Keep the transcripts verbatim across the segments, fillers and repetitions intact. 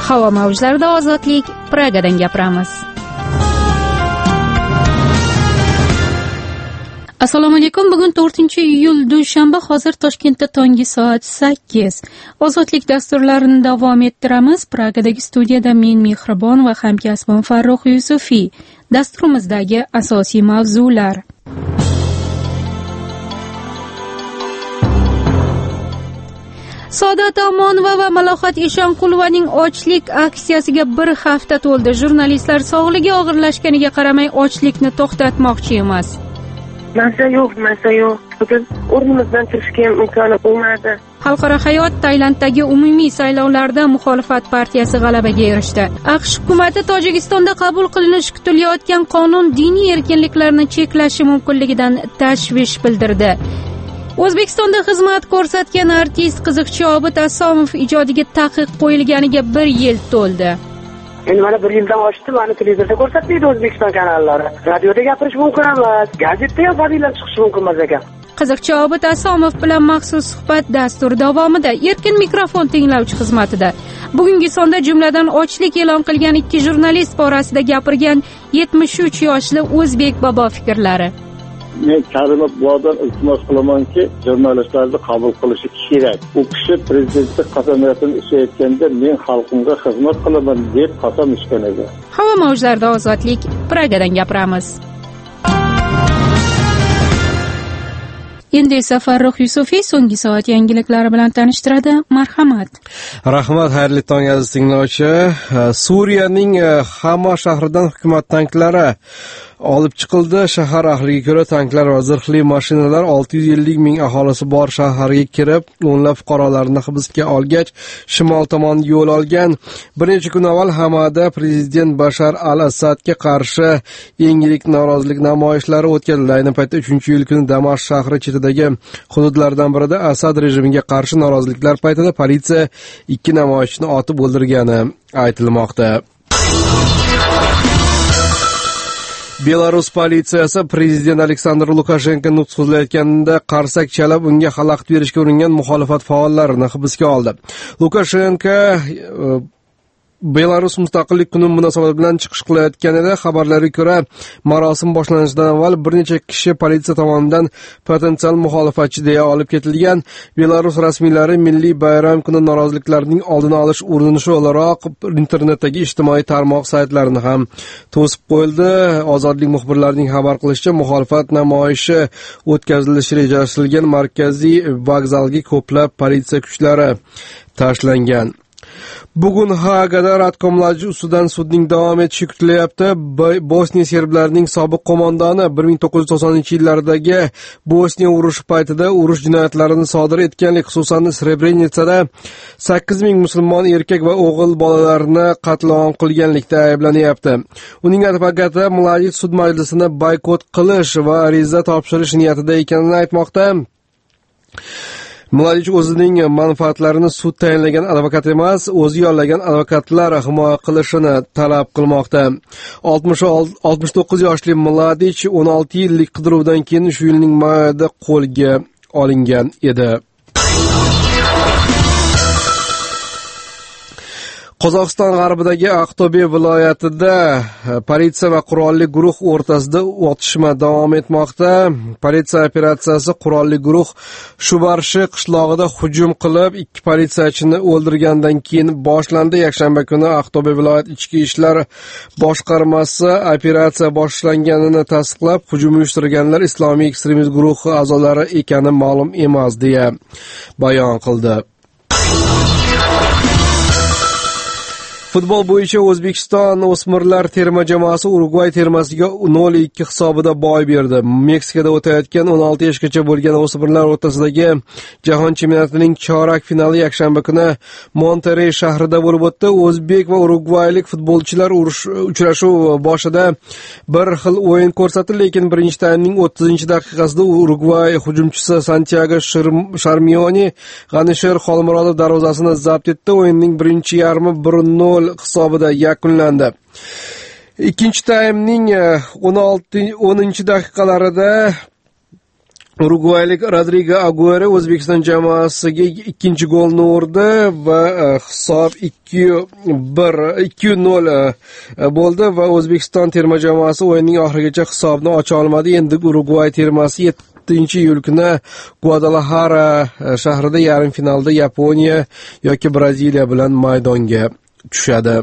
Havo mavjlarida ozodlik, Pragadan gapiramiz. Assalomu alaykum. Bugun to'rtinchi iyul dushanba. Hozir Toshkentda tongi soat sakkiz. Ozodlik dasturlarini davom ettiramiz. Pragadagi studiyada men Mehribon va hamkasbim Farruh Yusufiy. Dasturimizdagi asosiy mavzular: Saodat Omonova va Malohat Eshonqulovaning ochlik aksiyasiga bir hafta to'ldi. Jurnalistlar sog'ligi og'irlashganiga qaramay ochlikni to'xtatmoqchi emas. Narsa yo'q, narsa yo'q. Bugun o'rnimizdan turishga imkoni bo'lmadi. Xalqaro hayot Tailanddagi umumiy saylovlarda muxolifat partiyasi g'alabaga erishdi. AQSh hukumati Tojikistonda qabul qilinishi kutilayotgan qonun diniy erkinliklarni cheklashi mumkinligidan tashvish bildirdi. O'zbekistonda xizmat ko'rsatgan artist qiziqchi Obid Asomov ijodiga taqiq qo'yilganiga bir yil to'ldi. Endi mana bir yildan oshdi, mana televizorda ko'rsatmaydi O'zbekiston kanallari. Radioda gapirish mumkin emas, gazetda ham fadilat chiqishi mumkin emas ekan. Qiziqchi Obid Asomov bilan maxsus suhbat dastur davomida erkin mikrofon tinglovchi xizmatida. Bugungi sonda jumladan ochlik e'lon qilgan ikki jurnalist borasida gapirgan yetmish uch yoshli o'zbek bobo fikrlari. Men Karimov buvadan iltimos qilamanki, jurnalistlarni qabul qilishi kerak. U kishi prezidentlik qasamiyatini ishlayotganda men xalqimga xizmat qilaman deb qasam ichgan edi. Havo mavjlarida ozodlik, Pragadan gapiramiz. Endi esa Farruh Yusufiy so'nggi soat yangiliklari bilan tanishtiradi. Marhamat. Rahmat, xayrli tong aziz tinglovchi. Suriyaning Hama shahridan hukumat tanklari olib chiqildi. Shahar ahliga ko'ra tanklar va zirhli mashinalar olti yuz ellik ming aholisi bor shaharga kirib, o'nlab fuqarolarni hibsga olgach, shimol tomon yo'l olgan. Bir necha kun avval Hamada prezident Bashar al-Asadga qarshi eng yirik norozilik namoyishlari o'tkazildi. Ayni paytda uchinchi iyul kuni Damashq shahri chetidagi hududlardan birida Asad rejimiga qarshi noroziliklar paytida politsiya ikki namoyishchini otib o'ldirgani aytilmoqda. Belarus politsiyasi prezident Aleksandr Lukashenko nutq so'zlayotganida qarsak chalib unga xalaqit berishga uringan muxolifat faollarini hibsga oldi. Lukashenko Belarus mustaqillik kuni munosabati bilan chiqish qilayotganida xabarlarga ko'ra, marosim boshlanishidan avval bir necha kishi politsiya tomonidan potensial muxolifatchi deya olib ketilgan. Belarus rasmiylari milliy bayram kuni noroziliklarning oldini olish urinishi o'laroq internetdagi ijtimoiy tarmoq saytlarini ham to'sib qo'yildi. Ozodlik muxbirlarining xabar qilishicha, muxolifat namoyishi o'tkazilishi rejalashtirilgan markaziy vokzalga ko'plab politsiya kuchlari tashlangan. Bugun Hagada radkomlar ustidan sudning davom etishi kutilyapti. Bosniya serblarining sobiq qo'mondoni bir ming to'qqiz yuz to'qsoninchi yillardagi Bosniya urushi paytida urush jinoyatlarini sodir etganlik, xususan Srebrenitsada sakkiz ming musulmon erkak va o'g'il bolalarni qatl-om qilganlikda ayblanyapti. Uning advokati Mladic sud majlisini boykot qilish va ariza topshirish niyatida ekanini aytmoqda. Mladic o'zining manfaatlarini sud tayinlagan advokat emas, o'zi yollagan advokatlar himoya qilishini talab qilmoqda. oltmish to'qqiz yoshli Mladic o'n olti yillik qidiruvdan keyin shu yilning mayida qo'lga olingan edi. Qozog'iston g'arbidagi Aqto'be viloyatida politsiya va qurolli guruh o'rtasida otishma davom etmoqda. Politsiya operatsiyasi qurolli guruh Shubarshi qishlog'ida hujum qilib, ikki politsiyachini o'ldirgandan keyin boshlandi. Yakshanba kuni Aqto'be viloyat ichki ishlar boshqarmasi operatsiya boshlanganini tasdiqlab, hujum uyushtirganlar islomiy ekstremist guruhi a'zolari ekani ma'lum emas deya bayon qildi. Futbol bo'yicha O'zbekiston o'smirlar terma jamoasi Urugvay termasiga nol ikki hisobida boy berdi. Meksikada o'tayotgan o'n olti yoshgacha bo'lgan o'smirlar o'rtasidagi jahon chempionatining chorak finali yakshanba kuni Monterrey shahrida bo'lib o'tdi. O'zbek va urugvaylik futbolchilar uchrashuv boshida bir xil o'yin ko'rsatdi, lekin birinchi taymning o'ttizinchi daqiqasida Urugvay hujumchisi Santiago Sharmioni G'anisher Xolmurodov darvozasini zabt etdi. O'yinning birinchi yarmi bir nol hisobida yakunlandi. Ikkinchi taymning o'n oltinchi daqiqalarida Urugvaylik Rodrigo Aguero O'zbekiston jamoasiga ikkinchi golni urdi va hisob ikki bir ikki nol bo'ldi va O'zbekiston terma jamoasi o'yinning oxirigacha hisobni ocha olmadi. Endi Urugvay termasi yettinchi iyul kuni Guadalajara shahrida yarim finalda Yaponiya yoki Braziliya bilan maydonga tushadi.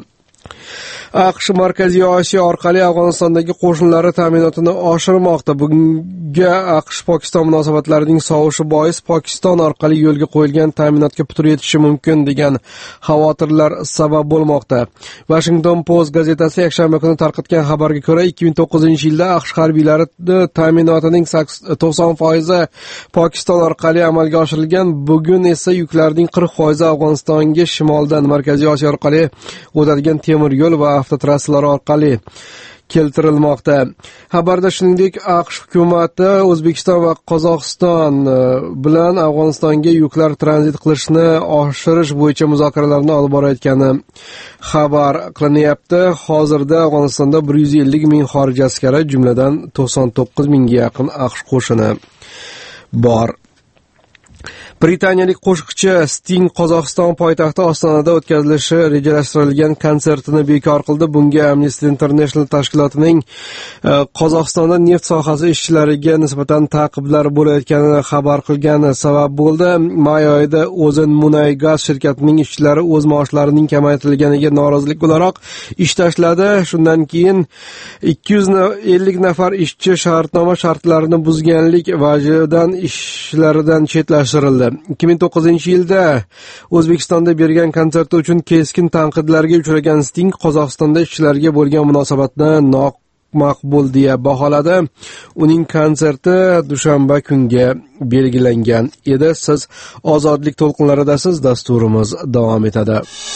AQSh Markaziy Osiyo orqali Afg'onistondagi qo'shinlari ta'minotini oshirmoqda. Bunga AQSh Pokiston munosabatlarining sovishi bois Pokiston orqali yo'lga qo'yilgan ta'minotga putur yetishi mumkin degan xavotirlar sabab bo'lmoqda. Washington Post gazetasi yakshanba kuni tarqatgan xabarga ko'ra, ikki ming to'qqizinchi yilda AQSh harbiylari ta'minotining to'qson foizi Pokiston orqali amalga oshirilgan. Bugun esa yuklarning qirq foizi Afg'onistonga shimoldan Markaziy Osiyo orqali o'tadigan temir yo'l va avtotrassalar orqali keltirilmoqda. Xabarda shuningdek AQSh hukumati O'zbekiston va Qozog'iston bilan Afg'onistonga yuklar tranzit qilishni oshirish bo'yicha muzokaralarni olib borayotgani xabar qilinyapti. Hozirda Afg'onistonda bir yuz ellik ming xorij askari, jumladan to'qson to'qqiz mingga yaqin AQSh qo'shini bor. Britaniyalik qo'shiqchi Sting Qozog'iston poytaxti Ostonada o'tkazilishi rejalashtirilgan konsertini bekor qildi. Bunga Amnesty International tashkilotining Qozog'istonda neft sohasi ishchilariga nisbatan ta'qiblar bo'layotganini xabar qilgani sabab bo'ldi. May oyida O'zin Munay gaz shirkatining ishchilari o'z maoshlarining kamaytirilganiga norozilik o'laroq ish tashladi. Shundan keyin ikki yuz ellik nafar ishchi shartnoma shartlarini buzganlik vajidan ishlaridan chetlashtirildi. ikki ming to'qqizinchi yilda O'zbekistonda bergan konserti uchun keskin tanqidlarga uchragan Sting Qozog'istonda ishchilarga bo'lgan munosabatni noqmaqbul deya baholadi. Uning konserti dushanba kunga belgilangan edi. Siz ozodlik to'lqinlaridasiz. Dasturimiz davom etadi.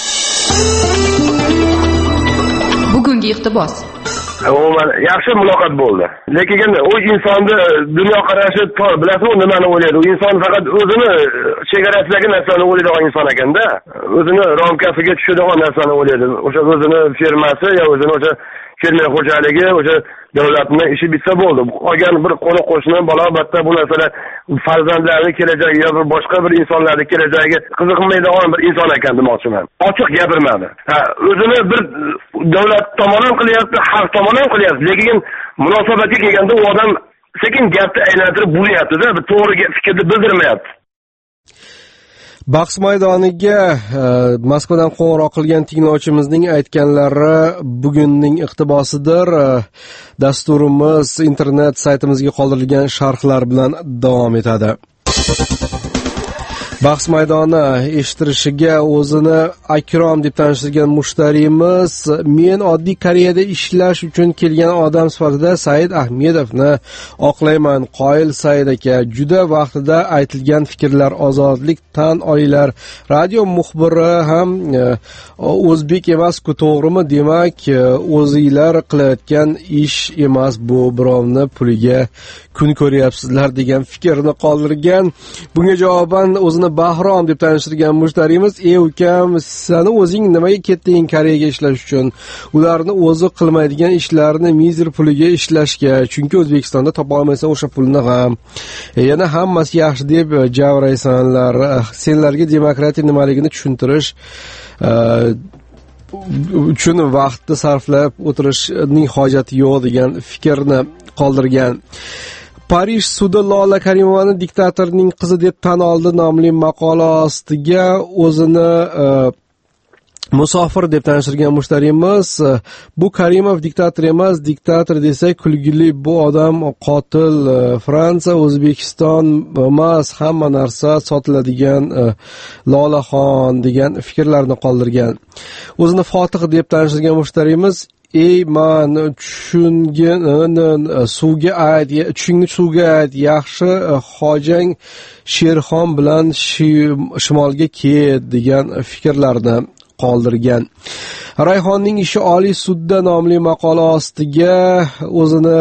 Bugungi iqtibos. Umuman yaxshi muloqot bo'ldi. Lekin u insonni dunyoqarashi tor, bilasizmi, nimani o'ylaydi? U inson faqat o'zini chegarasidagi narsani o'ylaydigan inson ekanda, o'zini ramkasiga tushadigan narsani o'ylaydi. O'sha o'zini fermasi yo o'zini o'sha fermer xo'jaligi, o'sha davlatning ishi bitsa bo'ldi. Qolgan bir qo'ni qo'shni bola albatta bu narsalar farzandlarning kelajagi yo boshqa bir insonlarning kelajagiga qiziqmaydigan bir inson ekan demoqchiman. Ochiq gapirmadi. Ha, o'zini bir davlat tomonidan qilyapti, xalq tomonidan qilyapti. Lekin munosabatga kelganda u odam sekin gapni aylantirib bo'lyapti-da, bir to'g'ri fikrni bildirmayapti. Bahs maydoniga e, Moskvadan qo'ng'iroq qilgan tinglovchimizning aytganlari bugunning iqtibosidir. E, dasturimiz internet saytimizga qoldirilgan sharhlar bilan davom etadi. Bahs maydoni eshittirishiga o'zini Akrom deb tanishtirgan mushtariyimiz, men oddiy Koreyada ishlash uchun kelgan odam sifatida Said Ahmedovni oqlayman. Qoyil Said aka, juda vaqtida aytilgan fikrlar, ozodlik tan olinglar. Radio muxbiri ham o'zbek emas-ku, to'g'rimi? Demak, o'zinglar qilayotgan ish emas bu, birovni puliga kun ko'ryapsizlar degan fikrni qoldirgan. Bunga javoban o'zini Bahrom deb tanishtirgan mushtariyimiz, "Ey ukam, seni o'zing nimaga ketding Koreyaga ishlash uchun? Ularni o'zi qilmaydigan ishlarni mizr puliga ishlashga, chunki O'zbekistonda topa olmaysan o'sha pulni ham. Yana hammasi yaxshi deb javraysanlar. Senlarga demokratiya nimaligini tushuntirish uchun vaqtni sarflab o'tirishning hojati yo'q" degan fikrni qoldirgan. Parij sudi Lola Karimovani diktatorning qizi deb tan oldi nomli maqola ostiga o'zini uh, musofir deb tanishtirgan mushtariyimiz, bu Karimov diktator emas, diktator desa kulgili, bu odam qotil. Fransiya, O'zbekiston emas, hamma narsa sotiladigan uh, Lolaxon degan fikrlarni qoldirgan. O'zini Fotih deb tanishtirgan mushtariyimiz, ey man tushungin suvga ayt, tushingni suvga ayt, yaxshi hojang Sherxon bilan shimolga ket degan fikrlarni qoldirgan. Rayhonning ishi Oliy sudda nomli maqola ostiga o'zini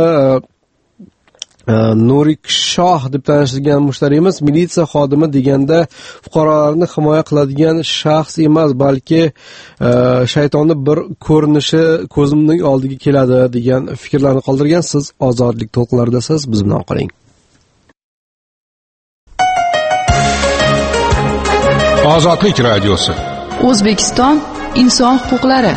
Nurik Shoh deb tanishtirgan mushtariyimiz, militsiya xodimi deganda fuqarolarni himoya qiladigan shaxs emas, balki shaytonni bir ko'rinishi ko'zimning oldiga keladi degan fikrlarni qoldirgan. Siz ozodlik to'lqinlaridasiz, biz bilan qoling. Ozodlik radiosi. O'zbekiston inson huquqlari.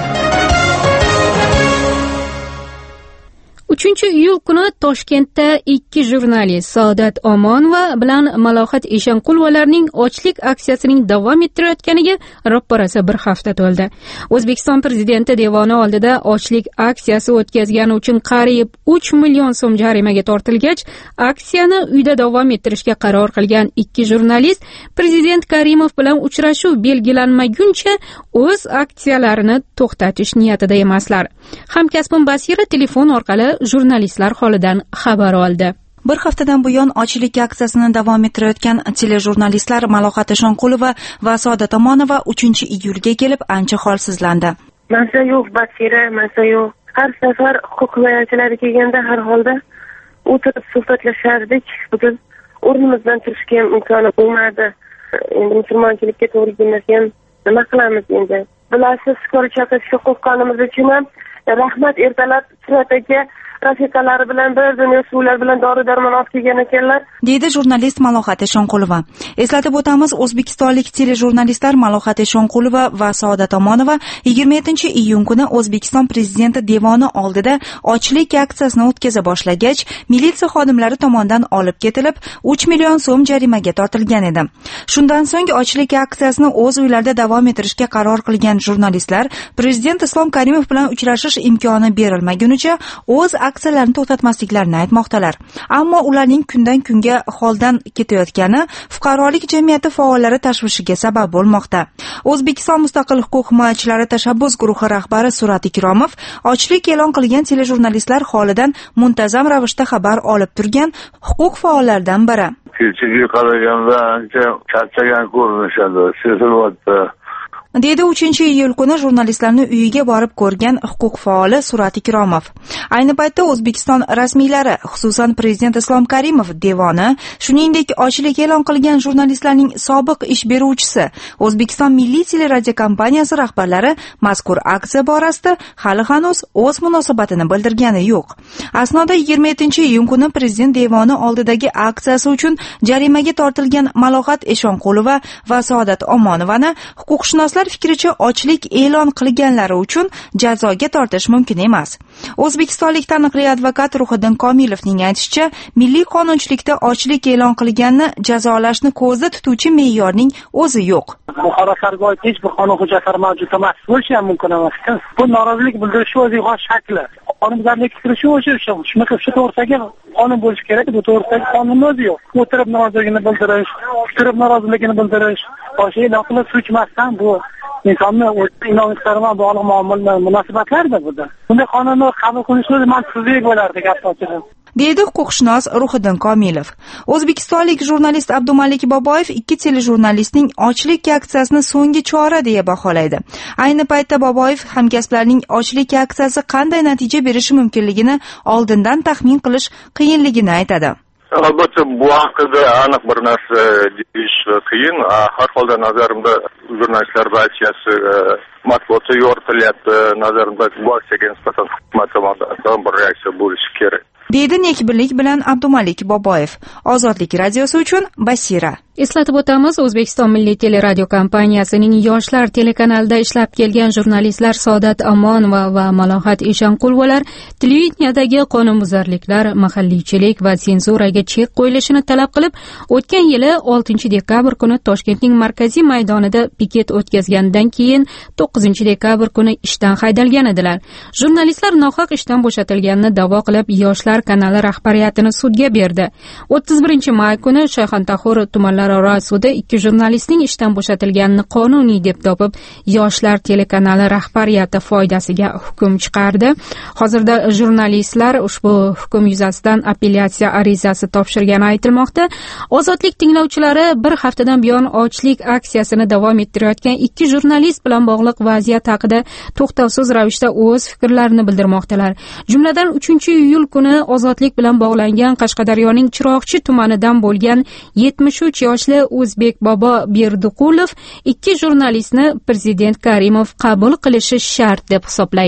uchinchi iyul kuni Toshkentda ikki jurnalist Saodat Omonova bilan Malohat Eshonqulovalarning ochlik aksiyasining davom ettirayotganiga ro'parasi bir hafta to'ldi. O'zbekiston prezidenti devoni oldida ochlik aksiyasi o'tkazgani uchun qariyb uch million so'm jarimaga tortilgach, aksiyani uyda davom ettirishga qaror qilgan ikki jurnalist prezident Karimov bilan uchrashuv belgilanmaguncha o'z aksiyalarini to'xtatish niyatida emaslar. Hamkasbim Basira telefon orqali jurnalistlar holidan xabar oldi. Bir haftadan buyon ochlik aksiyasini davom ettirayotgan telejurnalistlar Malohat Eshonqulova va Saodat Omonova uchinchi iyulga kelib ancha holsizlandi. Masa yo'q, Basira, masa yo'q. Har safar huquq himoyachilari kelganda har holda o'tirib suhbatlashardik. Bugun o'rnimizdan turishga ham imkoni bo'lmadi. Endi musulmonchilikka to'g'ri kelmagan nima qilamiz endi? Bilasiz, ko'rib chaqirishga qo'rqqanimiz uchun ham rahmat ertalab Suratga rafiqalari bilan bir dunyo suvlar bilan dori-darmon olib kelgan ekanlar, deydi jurnalist Malohat Eshonqulova. Eslatib o'tamiz, o'zbekistonlik telejurnalistlar Malohat Eshonqulova va Saodat Omonova yigirma yettinchi iyun kuni O'zbekiston prezidenti devoni oldida ochlik aksiyasini o'tkaza boshlagach, militsiya xodimlari tomonidan olib ketilib, uch million so'm jarimaga tortilgan edi. Shundan so'ng ochlik aksiyasini o'z uylarida davom ettirishga qaror qilgan jurnalistlar prezident Islom Karimov bilan uchrashish imkoni berilmagunicha o'z aksiyalarni to'xtatmasliklarini aytmoqdalar. Ammo ularning kundan kunga holdan ketayotgani fuqarolik jamiyati faollari tashvishiga sabab bo'lmoqda. O'zbekiston mustaqil huquq himoyachilari tashabbus guruhi rahbari Surat Ikromov ochlik e'lon qilgan telejurnalistlar holidan muntazam ravishda xabar olib turgan huquq faollaridan biri. Kechiga qaraganda ancha charchagan ko'rinishadi, sezilyapti. Dedi uchinchi iyul kuni jurnalistlarni uyiga borib ko'rgan huquq faoli Surat Ikromov. Ayni paytda O'zbekiston rasmiylari, xususan prezident Islom Karimov devoni, shuningdek ochlik e'lon qilgan jurnalistlarning sobiq ish beruvchisi, O'zbekiston Milliy teleradiokompaniyasi rahbarlari mazkur aksiya borasida hali hanuz o'z munosabatini bildirgani yo'q. Asnoda yigirma yettinchi iyun kuni prezident devoni oldidagi aksiyasi uchun jarimaga tortilgan Malohat Eshonqulova va Saodat Omonovani huquqshunoslar fikricha ochlik e'lon qilganlari uchun jazoga tortish mumkin emas. O'zbekistonlik taniqli advokat Ruhiddin Komilovning aytishicha, milliy qonunchilikda ochlik e'lon qilganni jazolashni ko'zda tutuvchi me'yorning o'zi yo'q. Bu holatlarga oid hech bir qonun hujjatlari mavjud emas. Bo'lishi ham mumkin emas. Bu norozilik bildirish o'ziga xos shakli. Qonunbuzarlikka kirish o'sha shunaqa shu to'g'risidagi qonun bo'lishi kerak. Bu to'g'risidagi qonun o'zi yo'q. O'tirib noroziligini bildirish, o'tirib noroziligini bildirish, boshqa naqli suchmasdan bu insonni o'z bilan bog'liq muomala munosabatlarda burada. Bunday qonunni qabul qilishni mantiqsizlik bo'lardi gap ochig'i. Deydi huquqshunos Ruhiddin Komilov. O'zbekistonlik jurnalist Abdumalik Boboyev ikki telejurnalistning ochlik aksiyasini so'nggi chora deya baholaydi. Ayni paytda Boboyev hamkasblarining ochlik aksiyasi qanday natija berishi mumkinligini oldindan taxmin qilish qiyinligini aytadi. Albatta bu haqida aniq bir narsa deyish qiyin. Har holda nazarimda jurnalistlar aksiyasi matbuotga yoritilyapti. Nazarimda bu aksiyaga nisbatan hukumat tomonidan bir reaksiya bo'lishi kerak. Deydi nekbirlik bilan Abdumalik Boboyev. Ozodlik radiosi uchun Basira. Eslatib o'tamiz, O'zbekiston Milliy teleradiokompaniyasining Yoshlar telekanalida ishlab kelgan jurnalistlar Saodat Omonova va Malohat Eshonqulovalar televideniyadagi qonunbuzarliklar, mahalliychilik va senzuraga chek qo'yilishini talab qilib, o'tgan yili oltinchi dekabr kuni Toshkentning markaziy maydonida piket o'tkazgandan keyin to'qqizinchi dekabr kuni ishdan haydalgan edilar. Jurnalistlar nohaq ishdan bo'shatilganini da'vo qilib, Yoshlar kanali rahbariyatini sudga berdi. o'ttiz birinchi may kuni Shayxontohur tumanlararo sudi ikki jurnalistning ishdan bo'shatilganini qonuniy deb topib, Yoshlar telekanali rahbariyati foydasiga hukm chiqardi. Hozirda jurnalistlar ushbu hukm yuzasidan apellyatsiya arizasi topshirgani aytilmoqda. Ozodlik tinglovchilari bir haftadan buyon ochlik aksiyasini davom ettirayotgan ikki jurnalist bilan bog'liq vaziyat haqida to'xtovsiz ravishda o'z fikrlarini bildirmoqdalar. Jumladan uchinchi iyul kuni ozodlik bilan bog'langan Qashqadaryoning Chiroqchi tumanidan bo'lgan yetmish uch yoshli o'zbek Bobo Berduqulov ikki jurnalistni prezident Karimov qabul qilishi shart deb hisoblaydi.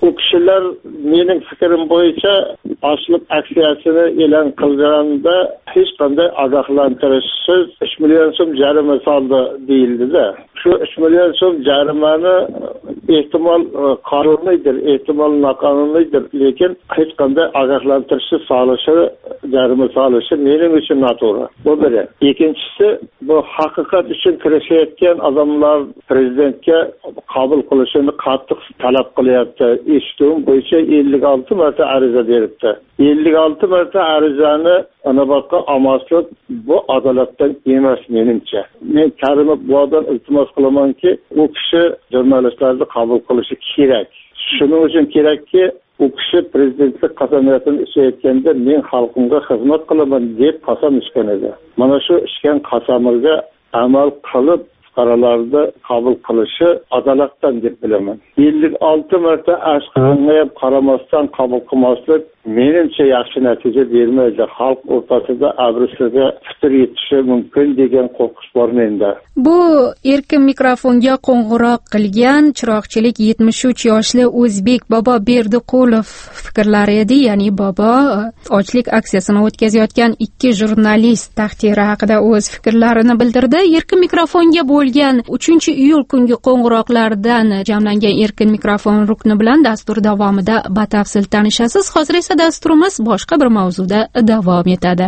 u kishilar mening fikrim bo'yicha ochlik aksiyasini e'lon qilganda hech qanday ogohlantirishsiz uch million so'm jarima soldi deyildida. Shu uch million so'm jarimani ehtimol qonuniydir, ehtimol noqonuniydir, lekin hech qanday ogohlantirishsiz solishi, jarima solishi mening uchun noto'g'ri. Bu biri. Ikkinchisi, bu haqiqat uchun kurashayotgan odamlar prezidentga qabul qilishini qattiq talab qilyapti. Eshituvim bo'yicha ellik olti marta ariza beribdi. ellik olti marta arizani inobatga olmaslik bu adolatdan emas menimcha. Men Karimov buvadan iltimos qilamanki, u kishi jurnalistlarni qabul qilishi kerak. Shuning uchun kerakki, u kishi prezidentlik qasamiyatini ichayotganda men xalqimga xizmat qilaman deb qasam ichgan edi. Mana shu ichgan qasamiga amal qilib fuqarolarni qabul qilishi adolatdan deb bilaman. ellik olti marta ashqanga qaramasdan qabul qilmaslik menimcha yaxshi natija bermaydi. Xalq o'rtasida abrisiga fikr yetishi mumkin degan qo'rqish bor menda. Bu erkin mikrofonga qo'ng'iroq qilgan chiroqchilik yetmish uch yoshli o'zbek Bobo Berdiqulov fikrlari edi. Ya'ni Bobo ochlik aksiyasini o'tkazayotgan ikki jurnalist taqdiri haqida o'z fikrlarini bildirdi. Erkin mikrofonga bo'lgan uchinchi iyul kungi qo'ng'iroqlardan jamlangan erkin mikrofon rukni bilan dastur davomida batafsil tanishasiz. Hozir esa dasturimiz boshqa bir mavzuda davom etadi.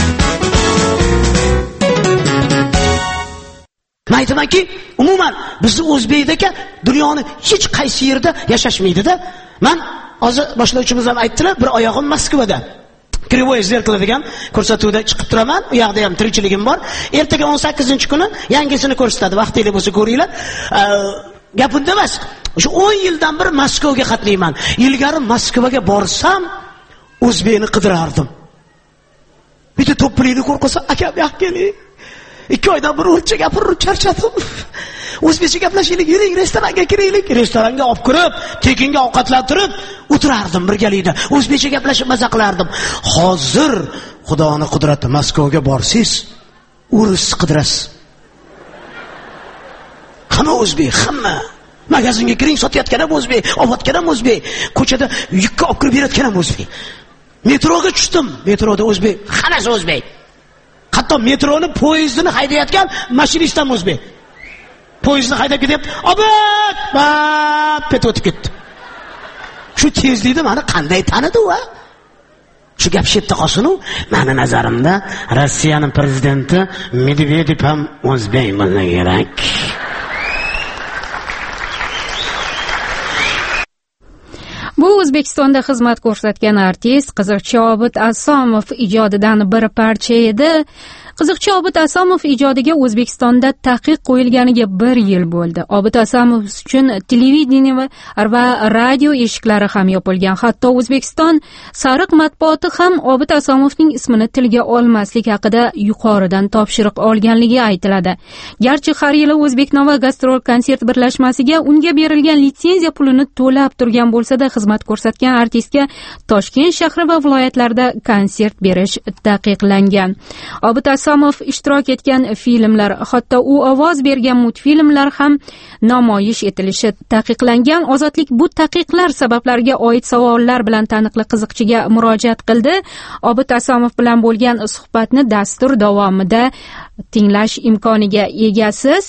Men aytamanki, umuman bizni o'zbekdagi dunyoni hech qaysi yerda yashashmaydi-da. Men hozir boshlovchimiz ham aytdilar, bir oyog'im Moskvada. Krivoy zerkalo degan ko'rsatuvda chiqib turaman. U yoqda ham tirikchiligim bor. Ertaga o'n sakkizinchi kuni yangisini ko'rsatadi. Vaqtingiz bo'lsa ko'ringlar. Gap unda emas. Shu o'n yildan bir Moskvaga qatnayman. Ilgari Moskvaga borsam o'zbekni qidirardim. Bitta to'plikni qo'rqsa, aka bu yoqqa keling. ikki oydan bir o'rcha gapirib charchadim. O'zbekcha gaplashaylik, yuring, restoranga kiraylik. Restoranga olib kirib, tekinga ovqatlantirib o'tirardim birgalikda. O'zbekcha gaplashib maza qilardim. Hozir Xudoning qudrati Moskvaga borsiz, o'ris qidirasiz. Hamma o'zbek, hamma. Magazinga kiring, sotayotgan ham o'zbek, olayotgan ham o'zbek, ko'chada yukka olib kirib berayotgan ham o'zbek. Metroga tushdim, metroda o'zbek, hammasi o'zbek. Hatto metroni, poyezdini haydayotgan mashinist ham o'zbek. Poyezdni haydab ketyapti, "Obod!" bap petotib ketdi. Shu tezlikda meni qanday tanidi u? Shu gap shetda qolsin-u, meni nazarimda Rossiyaning prezidenti Medvedev ham o'zbek bo'lsa kerak. Bu O'zbekistonda xizmat ko'rsatgan artist Qiziqchi Obid Asomov ijodidan bir parcha edi. Qiziqchi Obid Asomov ijodiga O'zbekistonda taqiq qo'yilganiga bir yil bo'ldi. Obid Asomov uchun televideniya va radio eshiklari ham yopilgan. Hatto O'zbekiston sariq matbuoti ham Obid Asomovning ismini tilga olmaslik haqida yuqoridan topshiriq olganligi aytiladi. Garchi har yili O'zbeknova gastrol konsert birlashmasiga unga berilgan litsenziya pulini to'lab turgan bo'lsa-da, xizmat ko'rsatgan artistga Toshkent shahri va viloyatlarda konsert berish taqiqlangan. Obid Asomov ishtirok etgan filmlar, hatto u ovoz bergan multfilmlar ham namoyish etilishi taqiqlangan. Ozodlik bu taqiqlar sabablariga oid savollar bilan taniqli qiziqchiga murojaat qildi. Obid Asomov bilan bo'lgan suhbatni dastur davomida tinglash imkoniga egasiz.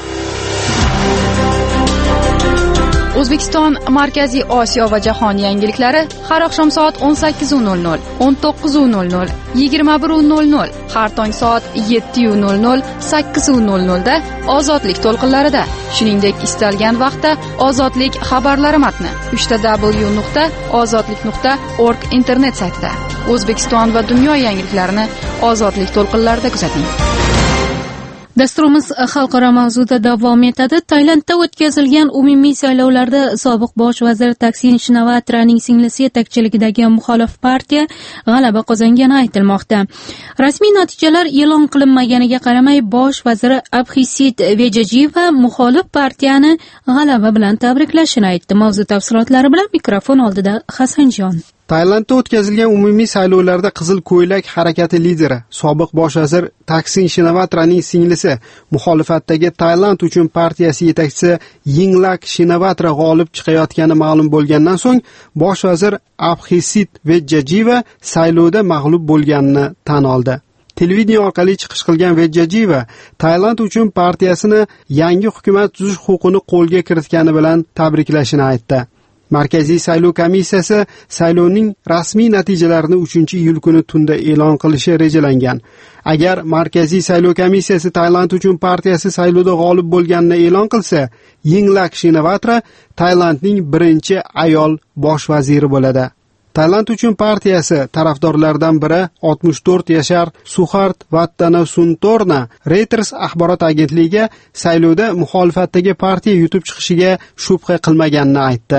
O'zbekiston, Markaziy Osiyo va jahon yangiliklari har oqshom soat o'n sakkiz nol nol, o'n to'qqiz nol nol, yigirma bir nol nol, har tong soat yetti nol nol, sakkiz nol nol da Ozodlik to'lqinlarida. Shuningdek, istalgan vaqtda Ozodlik xabarlari matni uch w nuqta ozodlik nuqta org internet saytida. O'zbekiston va dunyo yangiliklarini Ozodlik to'lqinlarida kuzating. Dasturimiz xalqaro mavzuda davom etadi. Tailandda o'tkazilgan umumiy saylovlarda sobiq bosh vazir Taksin Shinawataraning singlisi yetakchiligidagi muxolif partiya g'alaba qozongani aytilmoqda. Rasmiy natijalar e'lon qilinmaganiga qaramay, bosh vazir Abhisit Vejajiyeva muxolif partiyani g'alaba bilan tabriklashini aytdi. Mavzu tafsilotlari bilan mikrofon oldida Hasanjon. Tailandda o'tkazilgan umumiy saylovlarda Qizil ko'ylak harakati lideri, sobiq bosh vazir Taksin Shinavatraning singlisi, muxolifatdagi Tailand uchun partiyasi yetakchisi Yingluck Shinawatra g'olib chiqayotgani ma'lum bo'lgandan so'ng, bosh vazir Abhisit Vejjajiva saylovda mag'lub bo'lganini tan oldi. Televideniya orqali chiqish qilgan Vejjajiva Tailand uchun partiyasini yangi hukumat tuzish huquqini qo'lga kiritgani bilan tabriklashini aytdi. Markaziy saylov komissiyasi saylovning rasmiy natijalarini uchinchi iyul kuni tunda e'lon qilishi rejalangan. Agar Markaziy saylov komissiyasi Tailand uchun partiyasi saylovda g'olib bo'lganini e'lon qilsa, Yingluck Shinawatra Tailandning birinchi ayol bosh vaziri bo'ladi. Tailand uchun partiyasi tarafdorlaridan biri oltmish to'rt yashar Suhart Vattanasuntorna Reuters axborot agentligiga saylovda muxolifatdagi partiya yutib chiqishiga shubha qilmaganini aytdi.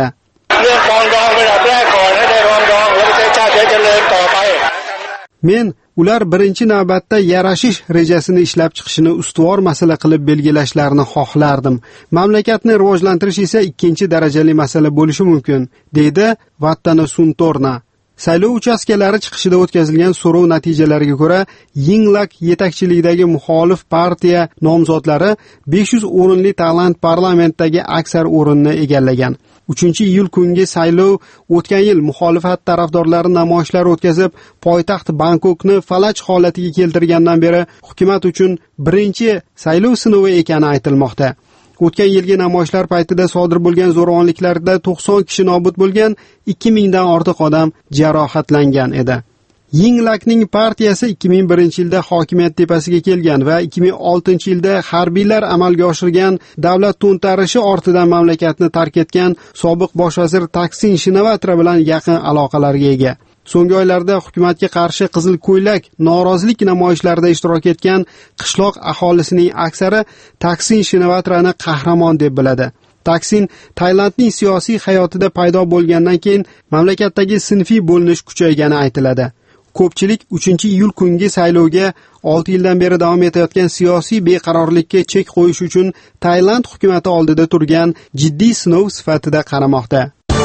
Men ular birinchi navbatda yarashish rejasini ishlab chiqishini ustuvor masala qilib belgilashlarini xohlardim. Mamlakatni rivojlantirish esa ikkinchi darajali masala bo'lishi mumkin, deydi Vattanasuntorna. Saylov uchastkalari chiqishida o'tkazilgan so'rov natijalariga ko'ra, Yingluck yetakchiligidagi muxolif partiya nomzodlari besh yuz o'rinli Tailand parlamentidagi aksar o'rinni egallagan. uchinchi iyul kungi saylov o'tgan yil muxolifat tarafdorlari namoyishlar o'tkazib, poytaxt Bangkokni falaj holatiga keltirgandan beri hukumat uchun birinchi saylov sinovi ekani aytilmoqda. O'tgan yilgi namoyishlar paytida sodir bo'lgan zo'ravonliklarda to'qson kishi nobud bo'lgan, ikki mingdan ortiq odam jarohatlangan edi. Yingluckning partiyasi ikki ming birinchi yilda hokimiyat tepasiga kelgan va ikki ming oltinchi yilda harbiylar amalga oshirgan davlat to'ntarishi ortidan mamlakatni tark etgan sobiq bosh vazir Taksin Shinawatra bilan yaqin aloqalarga ega. So'nggi oylarda hukumatga qarshi Qizil ko'ylak norozilik namoyishlarida ishtirok etgan qishloq aholisining aksari Taksin Shinawatrani qahramon deb biladi. Taksin Tailandning siyosiy hayotida paydo bo'lgandan keyin mamlakatdagi sinfiy bo'linish kuchaygani aytiladi. Ko'pchilik uchinchi iyul kungi saylovga olti yildan beri davom etayotgan siyosiy beqarorlikka chek qo'yish uchun Tailand hukumati oldida turgan jiddiy sinov sifatida qaramoqda.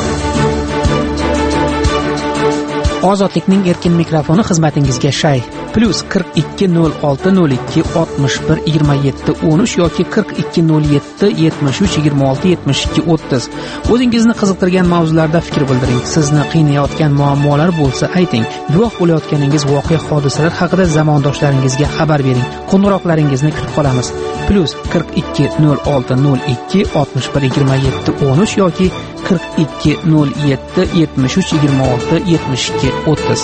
Ozodlikning erkin mikrofoni xizmatingizga shay. Plus qirq ikki nol olti nol ikki oltmish bir yigirma yetti o'n uch yoki qirq ikki nol yetti yetmish uch yigirma olti yetmish ikki o'ttiz. O'zingizni qiziqtirgan mavzularda fikr bildiring. Sizni qiynayotgan muammolar bo'lsa ayting. Guvoh bo'layotganingiz voqea hodisalar haqida zamondoshlaringizga xabar bering. Qo'ng'iroqlaringizni kutib qolamiz. Plus qirq ikki nol olti nol ikki oltmish bir yigirma yetti o'n uch yoki qirq ikki nol yetti yetmish uch yigirma olti yetmish ikki o'ttiz.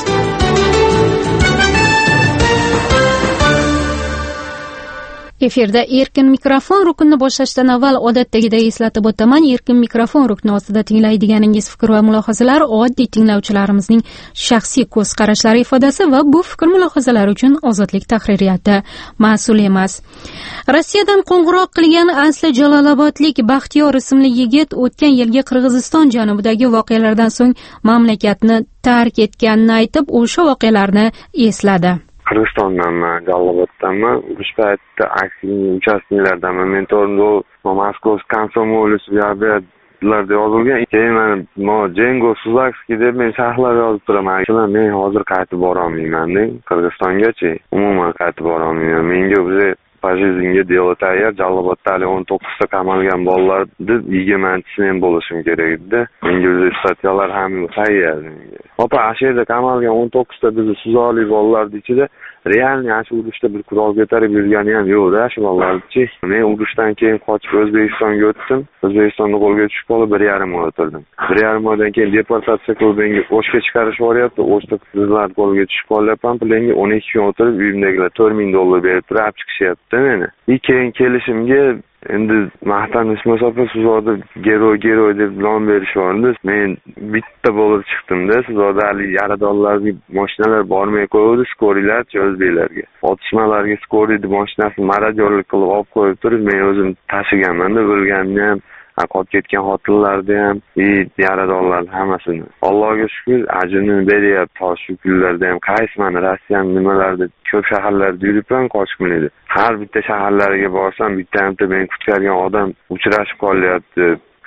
Efirda erkin mikrofon ruknini boshlashdan avval odatdagidek eslatib o'taman, erkin mikrofon rukni ostida tinglaydiganingiz fikr va mulohazalar oddiy tinglovchilarimizning shaxsiy ko'z qarashlari ifodasi va bu fikr mulohazalar uchun ozodlik tahririyati mas'ul emas. Rossiyadan qo'ng'iroq qilgan asli Jalolobodlik Baxtiyor ismli yigit o'tgan yilgi Qirg'iziston janubidagi voqealardan so'ng mamlakatni tark etganini aytib, o'sha voqealarni esladi. Qirg'izistondanman, Jaloloboddanman. O'sha paytda aksiyaning uchastkalardanman. Men to'g'ri Moskva Komsomolskiga larda yozilgan. Keyin men Jengo Suzakskiy deb men shaharlar yozib turaman. Shular men hozir qaytib bora olmayman-da. Qirg'izistongacha umuman qaytib bora olmayman. Menga o'zi Pajizinga delo tayyor. Jalolobodda o'n to'qqizta qamalgan bolalarni yigirmanchisi men bo'lishim kerak edi. Menga o'zi statyalar ham tayyor. Opa, ashirda qamalgan o'n to'qqizta bizni suzoli bolalar ichida realni ash urushda bir qurol ko'tarib yurgani ham yo'q-da, shu bolalarchi. Men urushdan keyin qochib O'zbekistonga o'tdim. O'zbekistonda qo'lga tushib qolib bir yarim oy o'tirdim. Bir yarim oydan keyin deportatsiya qilib menga O'shga chiqarish bo'lyapti. O'shda qizlar qo'lga tushib qolyapman. Pulingga o'n ikki kun o'tirib uyimdagilar to'rt ming dollar berib turib chiqishyapti meni. Keyin kelishimga endi maqtanish masofa sizlarda gero gero deb nom berishvardi. Men bitta bo'lib chiqdim-da, sizlarda hali yaradorlarning mashinalar bormay qo'ydi, skorilarchi o'zbeklarga. Otishmalarga skorini mashinasini maradyorlik qilib olib qo'yib turib, men o'zim tashiganman-da, o'lganimni ham, qolib ketgan xotinlarni ham, yaradorlarni hammasini. Allohga shukr, ajrini beryapti. Tosh kunlarda ham qaysi mana Rossiyaning nimalarda ko'p shaharlarda yuribman, qochib Har bitta shaharlarga borsam, bitta hamda men kutgan odam uchrashib qolyapti.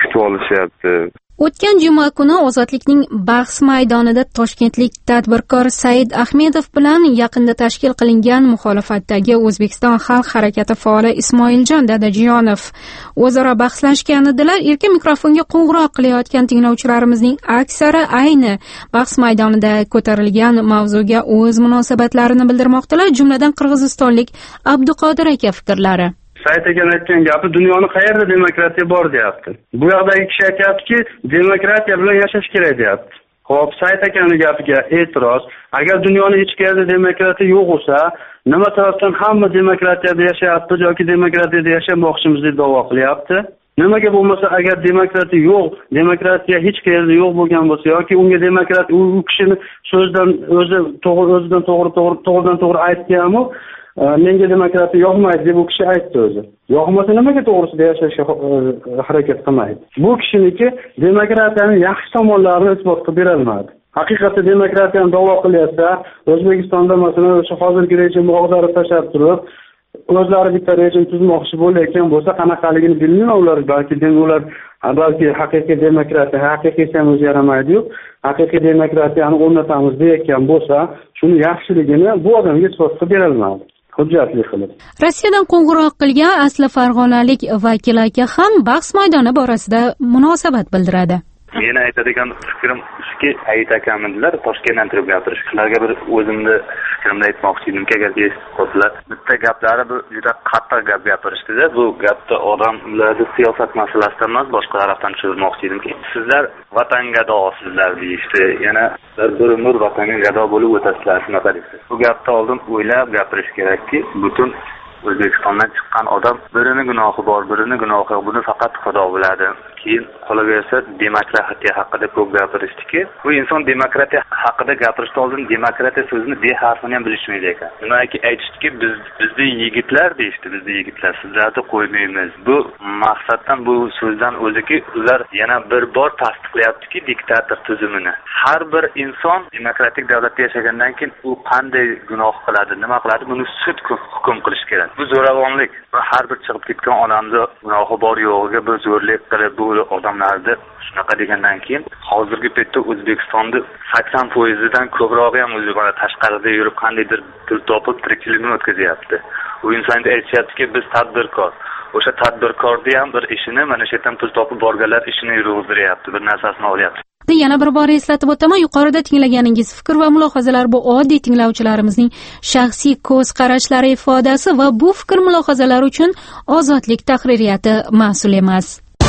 kutib olishyapti. O'tgan juma kuni Ozodlikning bahs maydonida toshkentlik tadbirkor Said Ahmedov bilan yaqinda tashkil qilingan muxolifatdagi O'zbekiston xalq harakati faoli Ismoiljon Dadajonov o'zaro bahslashgan edilar. Erkin mikrofonga qo'ng'iroq qilayotgan tinglovchilarimizning aksari ayni bahs maydonida ko'tarilgan mavzuga o'z munosabatlarini bildirmoqdalar, jumladan qirg'izistonlik Abduqodir aka fikrlari. Said aka aytgan gapi dunyoni qayerda demokratiya bor deyapti. Bu yoqdagi kishi aytayaptiki, demokratiya bilan yashash kerak deyapti. Xo'p, Said akaning gapiga e'tiroz, agar dunyoning hech qayerda demokratiya yo'q bo'lsa, nima sababdan hamma demokratiyada yashayapti yoki demokratiyada yashamoqchimiz deb da'vo qilyapti? Nimaga bo'lmasa, agar demokratiya yo'q, demokratiya hech qayerda yo'q bo'lgan bo'lsa yoki unga demokratiya u kishini so'zdan o'zi to'g'ri o'zidan to'g'ri to'g'ri to'g'ridan to'g'ri aytgan-mu, menga demokratiya yoqmaydi deb u kishi aytdi o'zi. Yoqmasa nimaga to'g'risida yashashga harakat qilmaydi? Bu kishiniki demokratiyaning yaxshi tomonlarini isbot qilib berolmadi. Haqiqatda demokratiyani da'vo qilyapsa, O'zbekistonda masalan o'sha hozirgi rejimni og'zari tashlab turib, o'zlari bitta rejim tuzmoqchi bo'layotgan bo'lsa, qanaqaligini bilmayman ular, balki ular balki haqiqiy demokratiya, haqiqiy ham o'zi yaramaydi-yu, haqiqiy demokratiyani o'rnatamiz deyotgan bo'lsa, shuni yaxshiligini bu odamga isbot qilib berolmadi. Hujjatli qilib. Rossiyadan qo'ng'iroq qilgan asli farg'onalik vakil aka ham bahs maydoni borasida munosabat bildiradi. Meni aytadigan fikrim shuki, Ayit akamlar Toshkentdan turib gapirish. Ularga bir o'zimni fikrimni aytmoqchi edimki, agar eshitsalar, bitta gaplari bu juda qattiq gap gapirishdi-da. Bu gapda odamlarni siyosat masalasida emas, boshqa tarafdan tushirmoqchi edimki, sizlar vatan gadosizlar deyishdi. Yana bir umr vatanga gado bo'lib o'tasizlar, shunaqa deydi. Bu gapda oldin o'ylab gapirish kerakki, butun O'zbekistondan chiqqan odam birini gunohi bor, birini gunohi yo'q, buni faqat Xudo biladi. Keyin qolaversa demokratiya haqida ko'p gapirishdiki, bu inson demokratiya haqida gapirishdan oldin demokratiya so'zini B harfini ham bilishmaydi ekan. Nimaiki aytishdiki, biz bizni yigitlar deyishdi, bizni yigitlar sizlarni qo'ymaymiz. Bu maqsaddan bu so'zdan o'ziki, ular yana bir bor tasdiqlayaptiki diktator tuzumini. Har bir inson demokratik davlatda yashagandan keyin u qanday gunoh qiladi, nima qiladi, buni sud hukm qilish kerak. Bu zo'ravonlik va har bir chiqib ketgan odamni gunohi bor yo'g'iga bir zo'rlik qilib bu odamlarni shunaqa degandan keyin hozirgi paytda O'zbekistonda sakson foizidan ko'prog'i ham o'zi mana tashqarida yurib qandaydir pul topib tirikchilikni o'tkazyapti. U insonga aytishyaptiki, biz tadbirkor. O'sha tadbirkorni ham bir ishini mana shu yerdan pul topib borganlar ishini yurg'izdiryapti, bir narsasini olyapti. Yana bir bor eslatib o'taman, yuqorida tinglaganingiz fikr va mulohazalar bu oddiy tinglovchilarimizning shaxsiy ko'z qarashlari ifodasi va bu fikr mulohazalar uchun Ozodlik tahririyati mas'ul emas.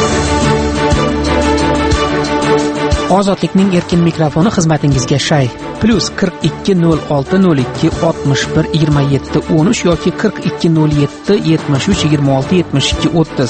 Ozodlikning erkin mikrofoni xizmatingizga shay. Plus qirq ikki nol olti nol ikki oltmish bir yigirma yetti o'n uch yoki qirq ikki nol yetti yetmish uch yigirma olti yetmish ikki o'ttiz.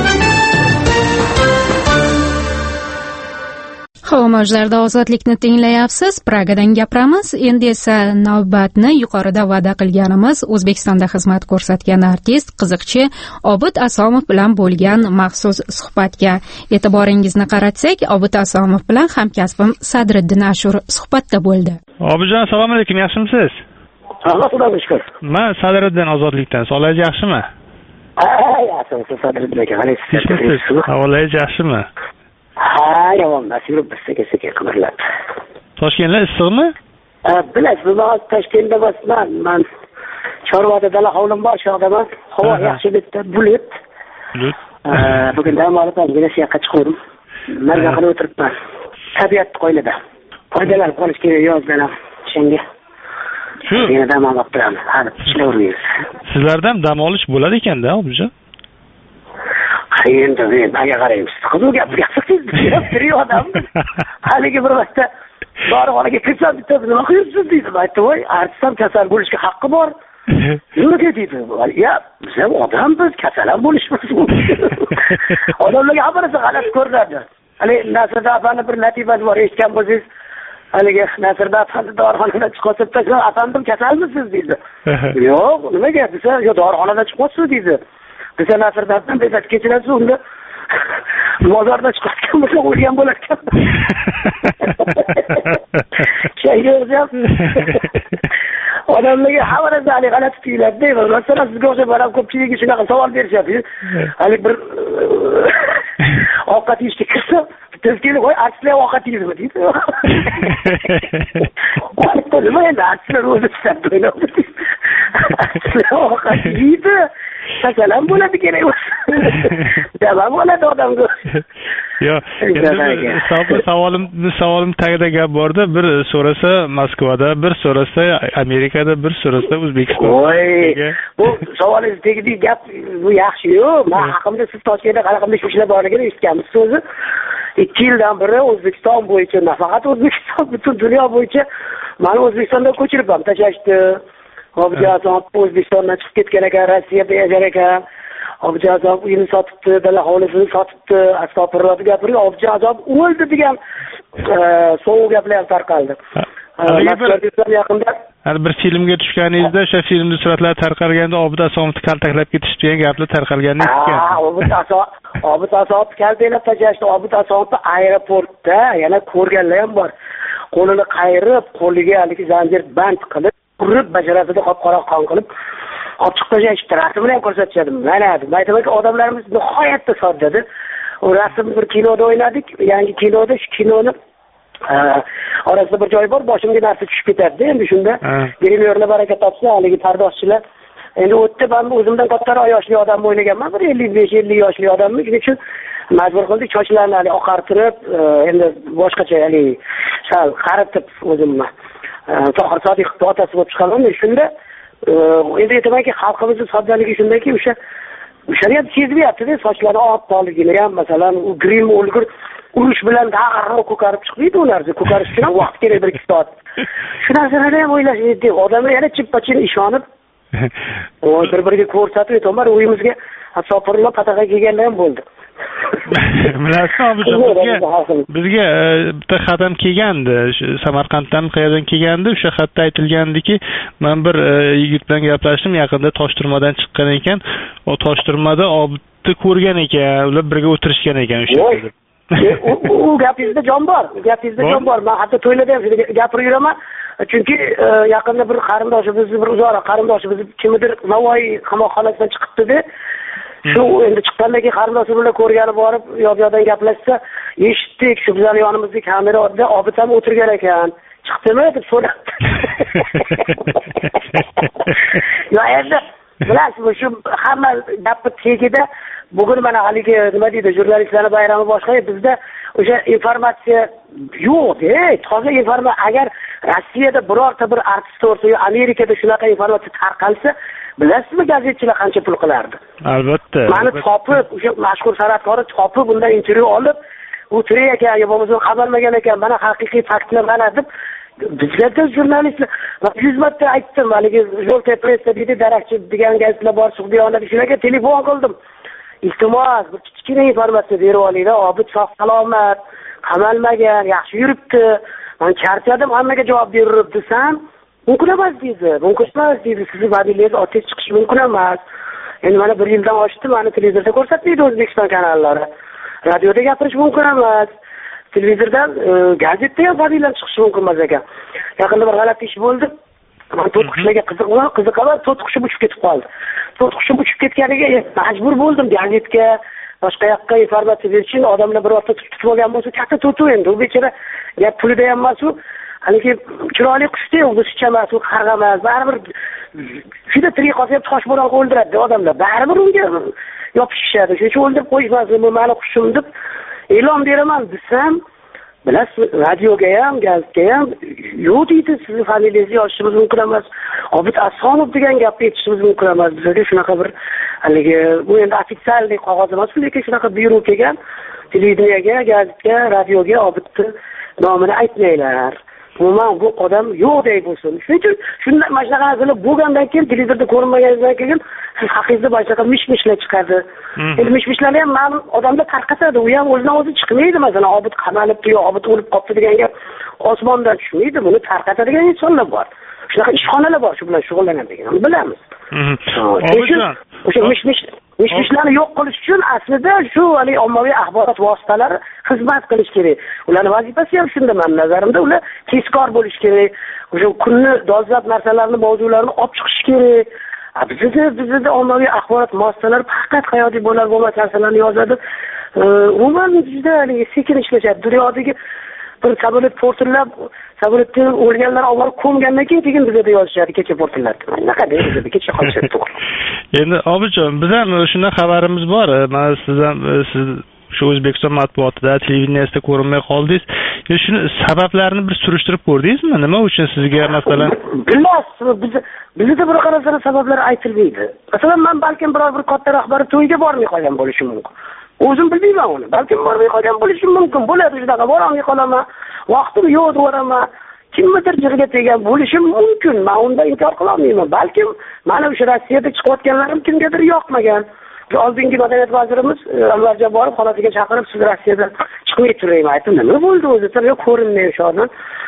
Xomojlarda Ozodlikni tinglayapsiz. Pragadan gapiramiz. Endi esa navbatni yuqorida va'da qilganimiz O'zbekistonda xizmat ko'rsatgan artist, qiziqchi Obid Asomov bilan bo'lgan maxsus suhbatga e'tiboringizni qaratsak, Obid Asomov bilan hamkasbim Sadriddin Ashur suhbatda bo'ldi. Obidjon, assalomu alaykum, yaxshimisiz? Allohga shukr. Men Sadriddin Ozodlikdan. Sog'ligingiz yaxshimi? Ha, yaxshimisiz Sadriddin aka. Yaxshimisiz? Sog'ligingiz yaxshimi? Ha, yomon emas, yurib sekin-sekin qimirlab. Toshkentda issiqmi? Bilasiz, men Toshkentda emasman. Men Chorvada dala hovlim bor, shodaman. Havo yaxshi bitta bulut. Bulut. Bugun dam olib, yana shu yoqqa chiqdim. Marga qilib o'tiribman. Tabiat qo'ynida. Foydalanib qolish kerak yozdan ham shunga. Shu. Yana dam olib turaman. Hali ishlayveramiz. Sizlardan dam olish bo'ladi ekanda, Obidjon? Endi men nega qaraymiz? Qiziq gap gapirib odam. Haligi bir vaqtda dorixonaga kirsam, bitta nima qilibsiz deydi. Aytdim, voy, artist ham kasal bo'lishga haqqi bor. Nega deydi? Ya, biz ham odammiz, kasal ham bo'lishimiz mumkin. Odamlarga hammasi g'alati ko'rinadi. Hali Nasrda afandi bir latifasi bor, eshitgan bo'lsangiz, haligi Nasrda afandi dorixonadan chiqib tashlab, afandim kasalmisiz deydi. Yo'q, nimaga desa, yo dorixonadan chiqyapsiz deydi. Biz Nasrdan bezat kechirasiz, unda mozordan chiqayotgan bo'lsa o'lgan bo'larkan. Shayga o'zim odamlarga hammasi hali g'alati tuyuladi. Masalan, sizga o'xshab ham ko'pchiligi shunaqa savol berishyapti. Hali bir ovqat yeyishga kirsam bittasi kelib voy artistlar ovqat yeydimi deydi. nima endi artistlar o'zi istab o'ynaydi. Artistlar ovqat yeydi, kasalam bo'ladi kerak bo'lsa. Javob bo'ladi odamga. Yo, savolim savolim tagida gap borda, bir so'rasa Moskvada, bir so'rasa Amerikada, bir so'rasa O'zbekistonda. Voy, bu savolingiz tegdi gap bu yaxshi-yu. Men haqimda siz Toshkentda qanaqanday ishlar borligini eshitganmiz so'zi. ikki yildan beri O'zbekiston bo'yicha, nafaqat O'zbekiston, butun dunyo bo'yicha meni O'zbekistondan ko'chirib ham tashlashdi. Objazob O'zbekistondan chiqib ketgan ekan, Rossiyada yashar ekan. Objazob uyini sotibdi, dala hovlisini sotibdi, astag'firullah gapirib, Objazob o'ldi degan sovuq gaplar tarqaldi. Yaqinda har bir filmga tushganingizda o'sha filmni suratlari tarqalganda Obid Asomni kaltaklab ketish degan gaplar tarqalganini eshitgan. Ha, Obid Asom, Obid Asomni kaltaklab tashlashdi. Obid Asomni aeroportda yana ko'rganlar ham bor. Qo'lini qayirib, qo'liga haligi zanjir band qilib, urib basharasida qop-qora qon qilib olib chiqib tashlashdi. Rasmini ham ko'rsatishadi. Mana deb aytamanki, odamlarimiz nihoyatda soddadir. U rasm bir kinoda o'ynadik, yangi kinoda, shu kinoni orasida bir joy bor, boshimga narsa tushib ketadi. Endi shunda grimyorlar baraka topsa, haligi pardoshchilar endi o'tdi, men o'zimdan kattaroq yoshli odam o'ynaganman, bir ellik besh ellik yoshli odamni, shuning uchun majbur qildik sochlarni hali oqartirib, endi boshqacha haligi sal qaritib o'zimni Tohir Sodiqov otasi bo'lib chiqaman. Shunda endi aytamanki, xalqimizning soddaligi shundaki, o'sha o'shani ham sezilyapti-da, sochlari oq-qorligini ham, masalan, u grim o'lgur urush bilan darrov ko'karib chiqmaydi u narsa. Ko'karish uchun vaqt kerak, bir ikki soat. Shu narsalarni ham o'ylashmaydi. Odamlar yana chippa-chin ishonib, bir-biriga ko'rsatib aytaman, uyimizga astag'firullah pataqa kelganlar ham bo'ldi. Bilasizmi, bizga bizga bitta xatam kelgandi, Samarqanddan qayerdan kelgandi, o'sha xatda aytilgandiki, men bir yigit bilan gaplashdim, yaqinda Toshturmadan chiqqan ekan, o Toshturmada Obidni ko'rgan ekan, ular birga o'tirishgan ekan o'sha yerda. U gapingizda jon bor, gapingizda jon bor. Men hatto to'ylarda ham gapirib yuraman. Chunki yaqinda bir qarindoshimiz, bir uzoq qarindoshimiz kimdir Navoiy qamoqxonasidan chiqibdi-da. Shu endi chiqqandan keyin qarindoshi bilan ko'rgani borib, yo'q-yo'qdan gaplashsa, eshitdik, shu bizning yonimizda kamera ortida Obid ham o'tirgan ekan. Chiqdimi deb so'rabdi. Yo, endi bilasizmi, shu hamma gapni tagida bugun mana haligi nima deydi, jurnalistlarning bayrami boshqa, bizda o'sha informatsiya yo'q-da. Toza informatsiya agar Rossiyada birorta bir artist bo'lsa yo Amerikada shunaqa informatsiya tarqalsa, bilasizmi gazetchilar qancha pul qilardi? Albatta. Mani topib, o'sha mashhur san'atkorni topib, bundan intervyu olib, u tirik ekan, yo bo'lmasa qamalmagan ekan, mana haqiqiy faktlar mana deb bizlarda jurnalistlar yuz marta aytdim, haligi Jo'ltay pressa deydi, darakchi degan gazetlar bor, Sug'diyonda shularga telefon qildim. Iltimos, bir kichkina informatsiya berib olinglar, Obid sog' salomat, qamalmagan, yaxshi yuribdi. Men charchadim, hammaga javob berib desam, mumkin emas deydi. Mumkin emas deydi. Sizni vadilingiz ortga chiqishi mumkin emas. Endi mana bir yildan oshdi, meni televizorda ko'rsatmaydi O'zbekiston kanallari. Radioda gapirish mumkin emas. Televizordan, gazetda ham vadilan chiqishi mumkin emas ekan. Yaqinda bir g'alati ish bo'ldi. Men to'rt qushlarga qiziqman, qiziqaman, to'rt qushim uchib ketib qoldi. To'rt qushim uchib ketganiga majbur bo'ldim gazetga, boshqa yoqqa informatsiya berish uchun. Odamlar bir vaqtda tutib olgan bo'lsa, katta tutuv endi. U bechora gap pulida ham emas u. Haligi chiroyli qushda u o'zicha emas, u qarg'a emas. Baribir juda tirik qolsa ham tosh bilan o'ldiradi odamlar. Baribir unga yopishishadi. Shuning uchun o'ldirib qo'yishmasin, bu meni qushim deb e'lon beraman desam, bilasiz, radioga ham, gazetga ham yo'q deydi, sizni familiyangizni yozishimiz mumkin emas. Obid Asomov degan gapni aytishimiz mumkin emas. Bizga shunaqa bir haligi bu endi ofitsial qog'oz emas, lekin shunaqa buyruq kelgan, televideniyega, gazetga, radioga Obidni nomini aytmanglar. Umuman bu odam yo'qdek bo'lsin. Shuning uchun shunday mana shunaqa narsalar bo'lgandan keyin, televizorda ko'rinmagandan keyin siz haqingizda boshqa mish-mishlar chiqadi. Endi mish-mishlarni ham ma'lum odamlar tarqatadi. U ham o'zidan o'zi chiqmaydi. Masalan, Obid qamalibdi yo Obid o'lib qolibdi degan gap osmondan tushmaydi. Buni tarqatadigan insonlar bor. Shunaqa ishxonalar bor, shu bilan shug'ullanadigan. Bilamiz. O'sha mish-mish mish-mishlarni yo'q qilish uchun aslida shu hali ommaviy axborot vositalari xizmat qilish kerak. Ularning vazifasi ham shunda, men nazarimda ular tezkor bo'lish kerak. O'sha kunni dolzarb narsalarni, mavzularni olib chiqish kerak. Bizda bizda ommaviy axborot vositalari faqat hayotiy bo'lar bo'lmas narsalarni yozadi. umuman juda sekin ishlashadi. Dunyodagi bir samolyot portlab, samolyotda o'lganlar olib ko'mgandan keyin keyin bizga yozishadi kecha portlardi. Naqad edi, kecha qolishadi to'g'ri. Endi Obidjon, biz ham shunday xabarimiz bor. Mana siz ham siz shu O'zbekiston matbuotida, televideniyasida ko'rinmay qoldingiz. Shuni sabablarini bir surishtirib ko'rdingizmi? Nima uchun sizga masalan bilasiz, biz bizda bunaqa narsalar sabablari aytilmaydi. Masalan, men balkim biror bir katta rahbar to'yiga bormay qolgan bo'lishim mumkin. O'zim bilmayman uni. Balkim bormay qolgan bo'lishim mumkin. Bo'ladi, shunaqa bormay qolaman. Vaqtim yo'q deb kimnidir jig'iga tegan bo'lishim mumkin. Men unda inkor qila olmayman. Balkim mana o'sha Rossiyada chiqayotganlarim kimgadir yoqmagan. Oldingi madaniyat vazirimiz Anvar Jabborov xonasiga chaqirib, siz Rossiyadan chiqmay turaymi aytdim. Nima bo'ldi o'zi? Yo'q, ko'rinmay o'shadan.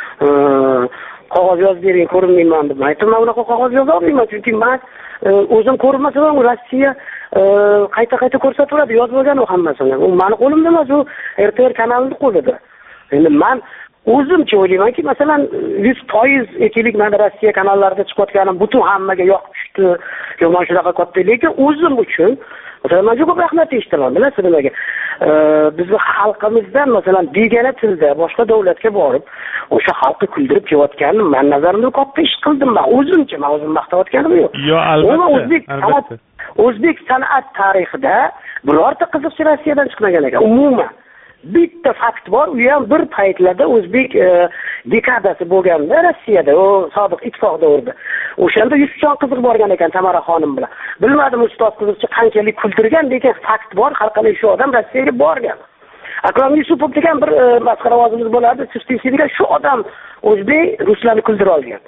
Qog'oz yozib bering, ko'rinmayman deb aytdim. Men unaqa qog'oz yoza olmayman, chunki men o'zim ko'rinmasa ham Rossiya qayta-qayta ko'rsataveradi, yozib olgan u hammasini. U meni qo'limda emas, u R T R kanalining qo'lida. Endi men o'zimcha o'ylaymanki, masalan, yuz foiz ekilik mana Rossiya kanallarida chiqayotganim butun hammaga yoqib tushdi. Yo, men shunaqa katta, lekin o'zim uchun masalan, men juda rahmat eshitaman, bilasizmi nimaga? Bizni xalqimizdan masalan begona tilda boshqa davlatga borib, o'sha xalqni kuldirib kelayotganim men nazarimda katta ish qildim men o'zimcha, men o'zim maqtayotganim yo'q. Yo, albatta. O'zbek san'at O'zbek san'at tarixida birorta qiziqchi Rossiyadan chiqmagan ekan, umuman. Bitta fakt bor, u ham bir paytlarda o'zbek dekadasi bo'lganda Rossiyada, o sobiq ittifoq davrida. O'shanda Yusufjon qiziq borgan ekan Tamara xonim bilan. Bilmadim ustoz qiziqchi qanchalik kultirgan, lekin fakt bor, xalqaro shu odam Rossiyaga borgan. Akrom Yusupov degan bir masxara ovozimiz bo'lardi, sistemsiga shu odam o'zbek ruslarni kuldira olgan.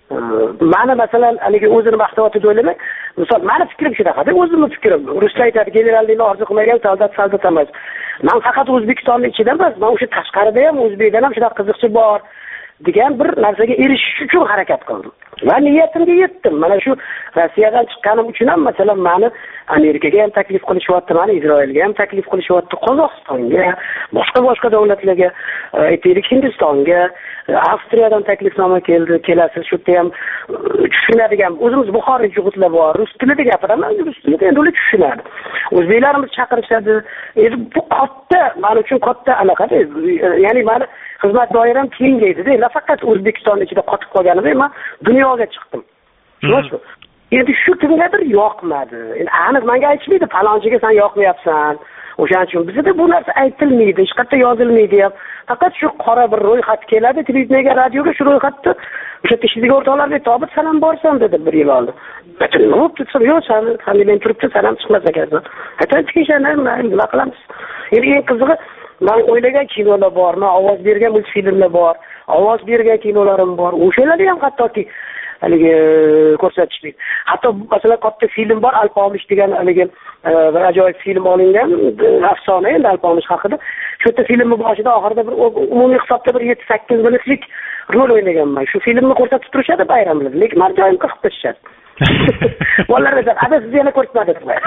Mana masalan, haligi o'zini maqtayotib o'ylamay, misol, meni fikrim shunaqa, o'zimning fikrim. Ruslar aytadi, generallikni orzu qilmagan soldat soldat emas. Men faqat O'zbekistonning ichida emas, men o'sha tashqarida ham O'zbekdan ham shunaqa qiziqchi bor degan bir narsaga erishish uchun harakat qildim. Va niyatimga yetdim. Mana shu Rossiyadan chiqqanim uchun ham masalan meni Amerikaga ham taklif qilishyapti, meni Isroilga ham taklif qilishyapti, Qozog'istonga, boshqa-boshqa davlatlarga, aytaylik Hindistonga, Avstriyadan taklifnoma keldi, kelasiz shu yerda ham tushunadigan. O'zimiz Buxoriy jug'utlar bor, rus tilida gapiraman, rus tilida endi ular tushunadi. O'zbeklarimiz chaqirishadi. Endi bu katta, men uchun katta aloqa-da. Ya'ni meni xizmat doiram kengaydi-da. Faqat O'zbekiston ichida qotib qolganim emas, dunyoga chiqdim. Tushunasizmi? Endi shu kimgadir yoqmadi. Endi aniq menga aytishmaydi, falonchiga sen yoqmayapsan. O'shaning uchun bizda bu narsa aytilmaydi, hech qayerda yozilmaydi ham. Faqat shu qora bir ro'yxat keladi, televideniyega, radioga shu ro'yxatni o'sha ishchilik o'rtoqlarga tobit salam borsam dedi bir yil oldin. Butun nima detsam, yo'q, sen familiyang turibdi, salam chiqmas ekansan. Aytib chiqishani, nima qilamiz? Endi eng qizig'i, men o'ylagan kinolar bor, men ovoz bergan multfilmlar bor, ovoz bergan kinolarim bor. O'shalarni ham hattoki haligi ko'rsatishlik. Hatto masalan katta film bor, Alpomish degan haligi bir ajoyib film olingan, afsona endi Alpomish haqida. Shu yerda filmning boshida oxirida bir umumiy hisobda bir yetti sakkiz minutlik rol o'ynaganman. Shu filmni ko'rsatib turishadi bayramlarda, lekin men joyim qilib tashishadi. Bolalar esa, "Ada siz yana ko'rsatmadingizmi?"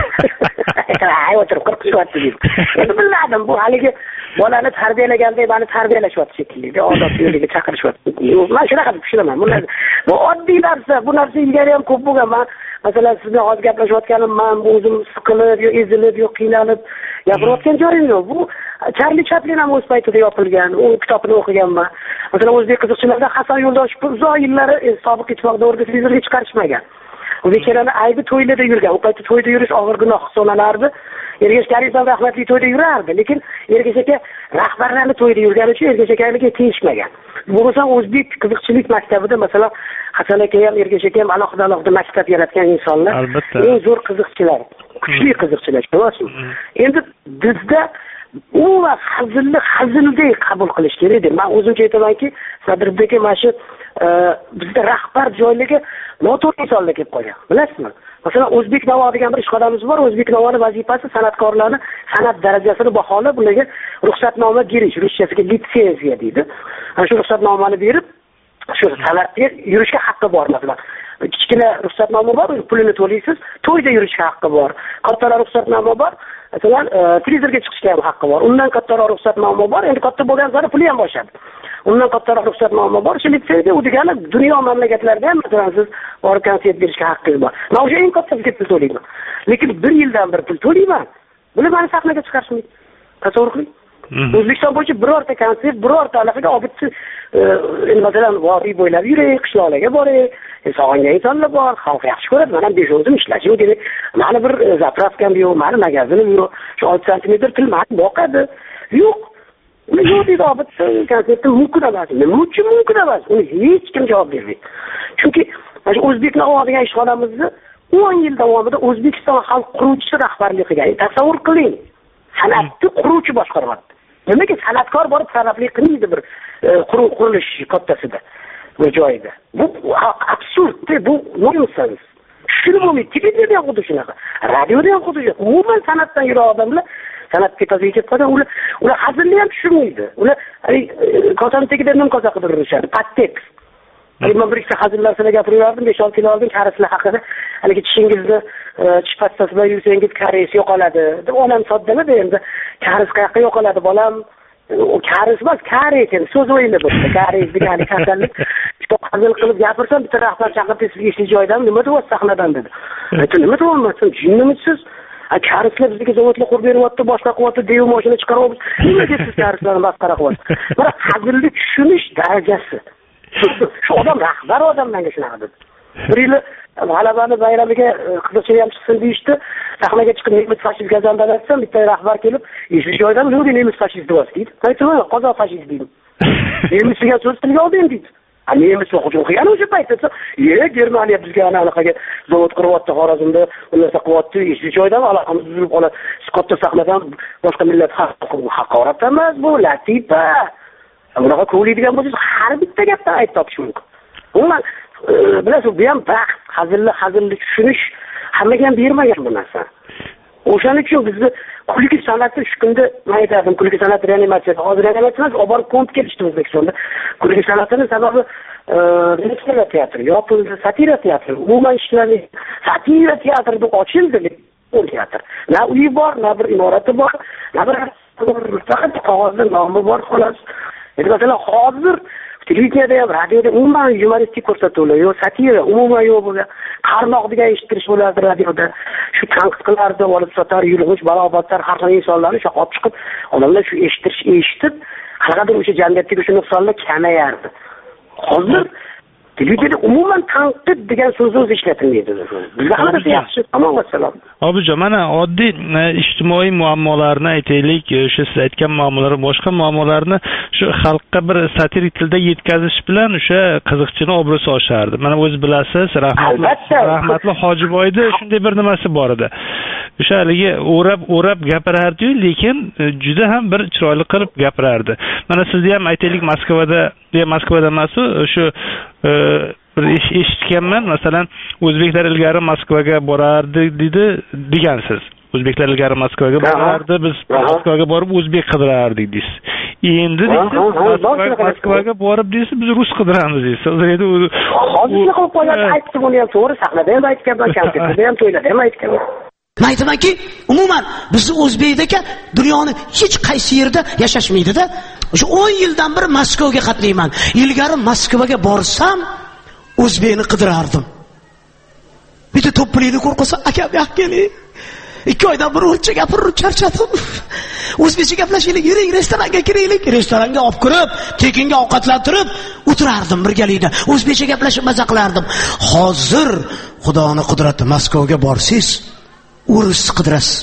Ay, o'tirib qo'rqishyapti deydi. Endi bilmadim, bu haligi bolani tarbiyalaganda meni tarbiyalashyapti shekilli, odob yo'liga chaqirishyapti. Men shunaqa deb tushunaman. Bular bu oddiy narsa, bu narsa ilgari ham ko'p bo'lgan. Men masalan siz bilan hozir gaplashayotganim, men o'zim siqilib, yo ezilib, yo qiynalib gapirayotgan joyim yo'q. Bu Charlie Chaplin ham o'z paytida yopilgan, u kitobini o'qiganman. Masalan, o'zbek qiziqchilarida Hasan Yo'ldoshev uzoq yillari sobiq ittifoq davrida televizorga chiqarishmagan. U bechoraning aybi to'ylarda yurgan. U paytda to'yda yurish og'ir gunoh hisoblanardi. Ergash Karimov rahmatli to'yda yurardi, lekin Ergash aka rahbarlarni to'yda yurgani uchun Ergash akaga tegishmagan. Bo'lmasa o'zbek qiziqchilik maktabida masalan Hasan aka ham Ergash aka ham alohida-alohida maktab yaratgan insonlar. Eng zo'r qiziqchilar, kuchli qiziqchilar, to'g'rimi? Endi bizda u hazilni hazildek qabul qilish kerak deb men o'zimcha aytamanki, Sadriddagi mana shu bizda rahbar joyligi noto'g'ri insonlar kelib qolgan. Bilasizmi? Masalan, O'zbek Navo degan bir ishxonamiz bor. O'zbek Navoning vazifasi san'atkorlarni san'at darajasini baholab, ularga ruxsatnoma berish, ruschasiga litsenziya deydi. Ana shu ruxsatnomani berib, shu san'atga yurishga haqqi bor masalan. Kichkina ruxsatnoma bor, pulini to'laysiz, to'yda yurishga haqqi bor. Kattaroq ruxsatnoma bor, masalan, televizorga chiqishga ham haqqi bor. Undan kattaroq ruxsatnoma bor, endi katta bo'lgan sari puli ham oshadi. Undan kattaroq ruxsatnoma bor. Shu litsenziya u degani dunyo mamlakatlarida ham masalan siz borib konsert berishga haqqingiz bor. Men o'sha eng katta pul to'layman. Lekin bir yildan bir pul to'layman. Buni meni sahnaga chiqarishmaydi. tasavvur qiling. O'zbekiston bo'yicha birorta konsert, birorta aloqaga olib bitsa, masalan, vodiy bo'ylab yuring, qishloqlarga boring, sog'ingan insonlar bor, xalq yaxshi ko'radi. Mana besh o'n kun ishlashim kerak. Mana bir zapravkam yo'q, mana magazinim yo'q. Shu olti santimetr til mani boqadi. Yo'q. Uni yo'q deydi, olib bitsa konsertda mumkin emas. Nima uchun mumkin emas? Uni hech kim javob bermaydi. Chunki mana shu o'zbeklar oladigan ishxonamizni o'n yil davomida O'zbekiston xalq quruvchisi rahbarlik qilgan. Tasavvur qiling. San'atni quruvchi boshqaryapti. Nimaga san'atkor borib saraflik qilmaydi bir qurilish kattasida bir joyda? Bu absurd, bu nonsens. Shuni bo'lmaydi. Televideniyada ham xuddi shunaqa. Radioda ham xuddi shunaqa. Umuman san'atdan yurgan odamlar san'atga tazyiq ketib qolgan, ular ular hazilni ham tushunmaydi. Ular kosaning tagida nim kosa qidirishadi. Pattek. Men bir ikkita hazillar sizlarga gapirib besh olti yil oldin karislar haqida, haligi tishingizni tish pastasi bilan yursangiz karis yo'qoladi deb onam soddaladi. Endi karis qayoqqa yo'qoladi bolam? O karis emas, kari ekan. So'z o'yini bu. Karis degani kasallik. Hazil qilib gapirsam, bitta rahbar chaqirib sizga ish joyidan nima deyapsiz sahnadan dedi. Aytdim, nima deyapsiz? Jinnimisiz? Karislar bizga zavodlar qurib beryapti, boshqa qilyapti, dev mashina chiqaryapmiz. Nima deysiz karislarni masxara qilyapsiz? Mana hazilni tushunish darajasi. Shu odam rahbar odam menga shunaqa dedi. Bir yil g'alabani bayramiga qiziqchi ham chiqsin deyishdi. Sahnaga chiqib nemis fashist gazandan aytsam, bitta rahbar kelib, "Ish joydan nima nemis fashist deyapsiz?" deydi. Aytdim, "Qozoq fashist" deydim. Nemis degan so'z tilga oldim deydi. A nemis hujum qilgan o'sha paytda, "Ye, Germaniya bizga anaqaga zavod quryapti, Xorazmda, ularsa qilyapti, ish joydan aloqamiz buzilib qoladi. Katta sahnadan boshqa millat haqorat emas, bu latifa." Bunaqa ko'radigan bo'lsangiz, har bitta gapdan aytib topish mumkin. Umuman, bilasiz, bu ham baxt, hazilli, hazilli tushunish hammaga ham bermagan bu narsa. O'shaning uchun bizni kulgi san'ati shu kunda, men aytadim, kulgi san'at reanimatsiyasi, hozir reanimatsiya emas, oborib ko'mib kelishdi O'zbekistonda. Kulgi san'atining sababi Venetsiya teatri, yopildi, satira teatri, umuman ishlarni satira teatri deb ochildi, bu teatr. Na uyi bor, na bir imorati bor, na bir faqat qog'ozda nomi bor xolos. Endi masalan hozir televideniyada ham, radioda umuman yumoristik ko'rsatuvlar yo'q, satira umuman yo'q bo'lgan. Qarmoq degan eshittirish bo'lardi radioda. Shu tanqid qilardi, olib sotar, yulg'ich, balobatlar har xil insonlarni shoqib chiqib, odamlar shu eshittirish eshitib, qanaqadir o'sha jamiyatdagi shu nuqsonlar kamayardi. Hozir televideniyada umuman tanqid degan so'z o'zi ishlatilmaydi. Bizda hammasi yaxshi, tamom vasallam. Obijon, mana oddiy ijtimoiy muammolarni aytaylik, o'sha siz aytgan muammolar, boshqa muammolarni shu xalqqa bir satirik tilda yetkazish bilan o'sha qiziqchini obro'si oshardi. Mana o'z bilasiz, rahmatli rahmatli Hojiboyda shunday bir nimasi bor edi. O'sha haligi o'rab-o'rab gapirardi-yu, lekin juda ham bir chiroyli qilib gapirardi. Mana sizni ham aytaylik Moskvada, ya Moskvada emas, o'sha bir eshitganman, masalan, o'zbeklar ilgari Moskvaga borardi dedi degansiz. O'zbeklar ilgari Moskvaga borardi, biz Moskvaga borib o'zbek qidirardik deysiz. Endi Moskvaga borib deysiz, biz rus qidiramiz deysiz. Hozir hozircha qilib qo'yadi, aytdi buni ham to'g'ri, sahnada ham aytganman, konsertda ham, to'ylarda ham aytganman. Men aytamanki, umuman bizni o'zbekdagi dunyoni hech qaysi yerda yashashmaydi-da. O'sha o'n yildan bir Moskvaga qatnayman. Ilgari Moskvaga borsam, o'zbekni qidirardim. Bitta to'plikni qo'rqsa, aka bu yoqqa keling. ikki oydan bir o'rcha gapirib charchadim. O'zbekcha gaplashaylik, yuring, restoranga kiraylik. Restoranga olib kirib, tekinga ovqatlantirib o'tirardim birgalikda. O'zbekcha gaplashib maza qilardim. Hozir Xudoning qudrati, Moskvaga borsiz, o'ris qidirasiz.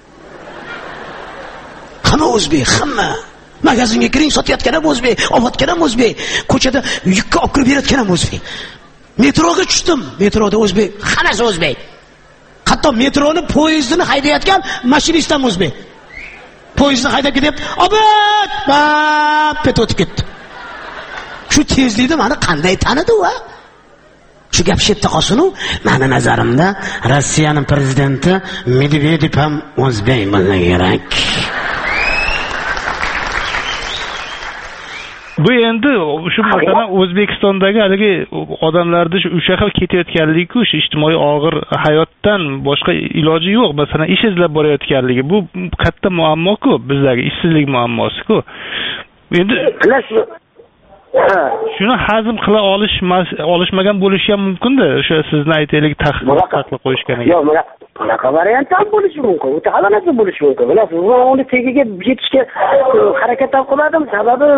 Hamma o'zbek, hamma. Magazinga kiring, sotayotgan ham o'zbek, olayotgan ham o'zbek, ko'chada yukka olib kirib berayotgan ham o'zbek. Metroga tushdim, metroda o'zbek, hammasi o'zbek. Hatto metroni, poyezdini haydayotgan mashinist ham o'zbek. Poyezdni haydab ketyapti, "Obod!" bap et o'tib ketdi. Shu tezlikda meni qanday tanidi u? Shu gap shetda qolsin-u, meni nazarimda Rossiyaning prezidenti Medvedev ham o'zbek bo'lsa kerak. Bu endi shu masalan O'zbekistondagi haligi odamlarda o'sha xil ketayotganligi-ku, shu ijtimoiy og'ir hayotdan boshqa iloji yo'q. Masalan, ish izlab borayotganligi bu katta muammo-ku, bizdagi ishsizlik muammosi-ku. Endi shuni hazm qila olish olishmagan bo'lishi ham mumkin-da. O'sha sizni aytaylik taqiqlab qo'yishganiga. Yo'q, mana bunaqa variant ham bo'lishi mumkin. O'ta xalanasi bo'lishi mumkin. Bilasiz, uni tagiga yetishga harakat ham qilmadim, sababi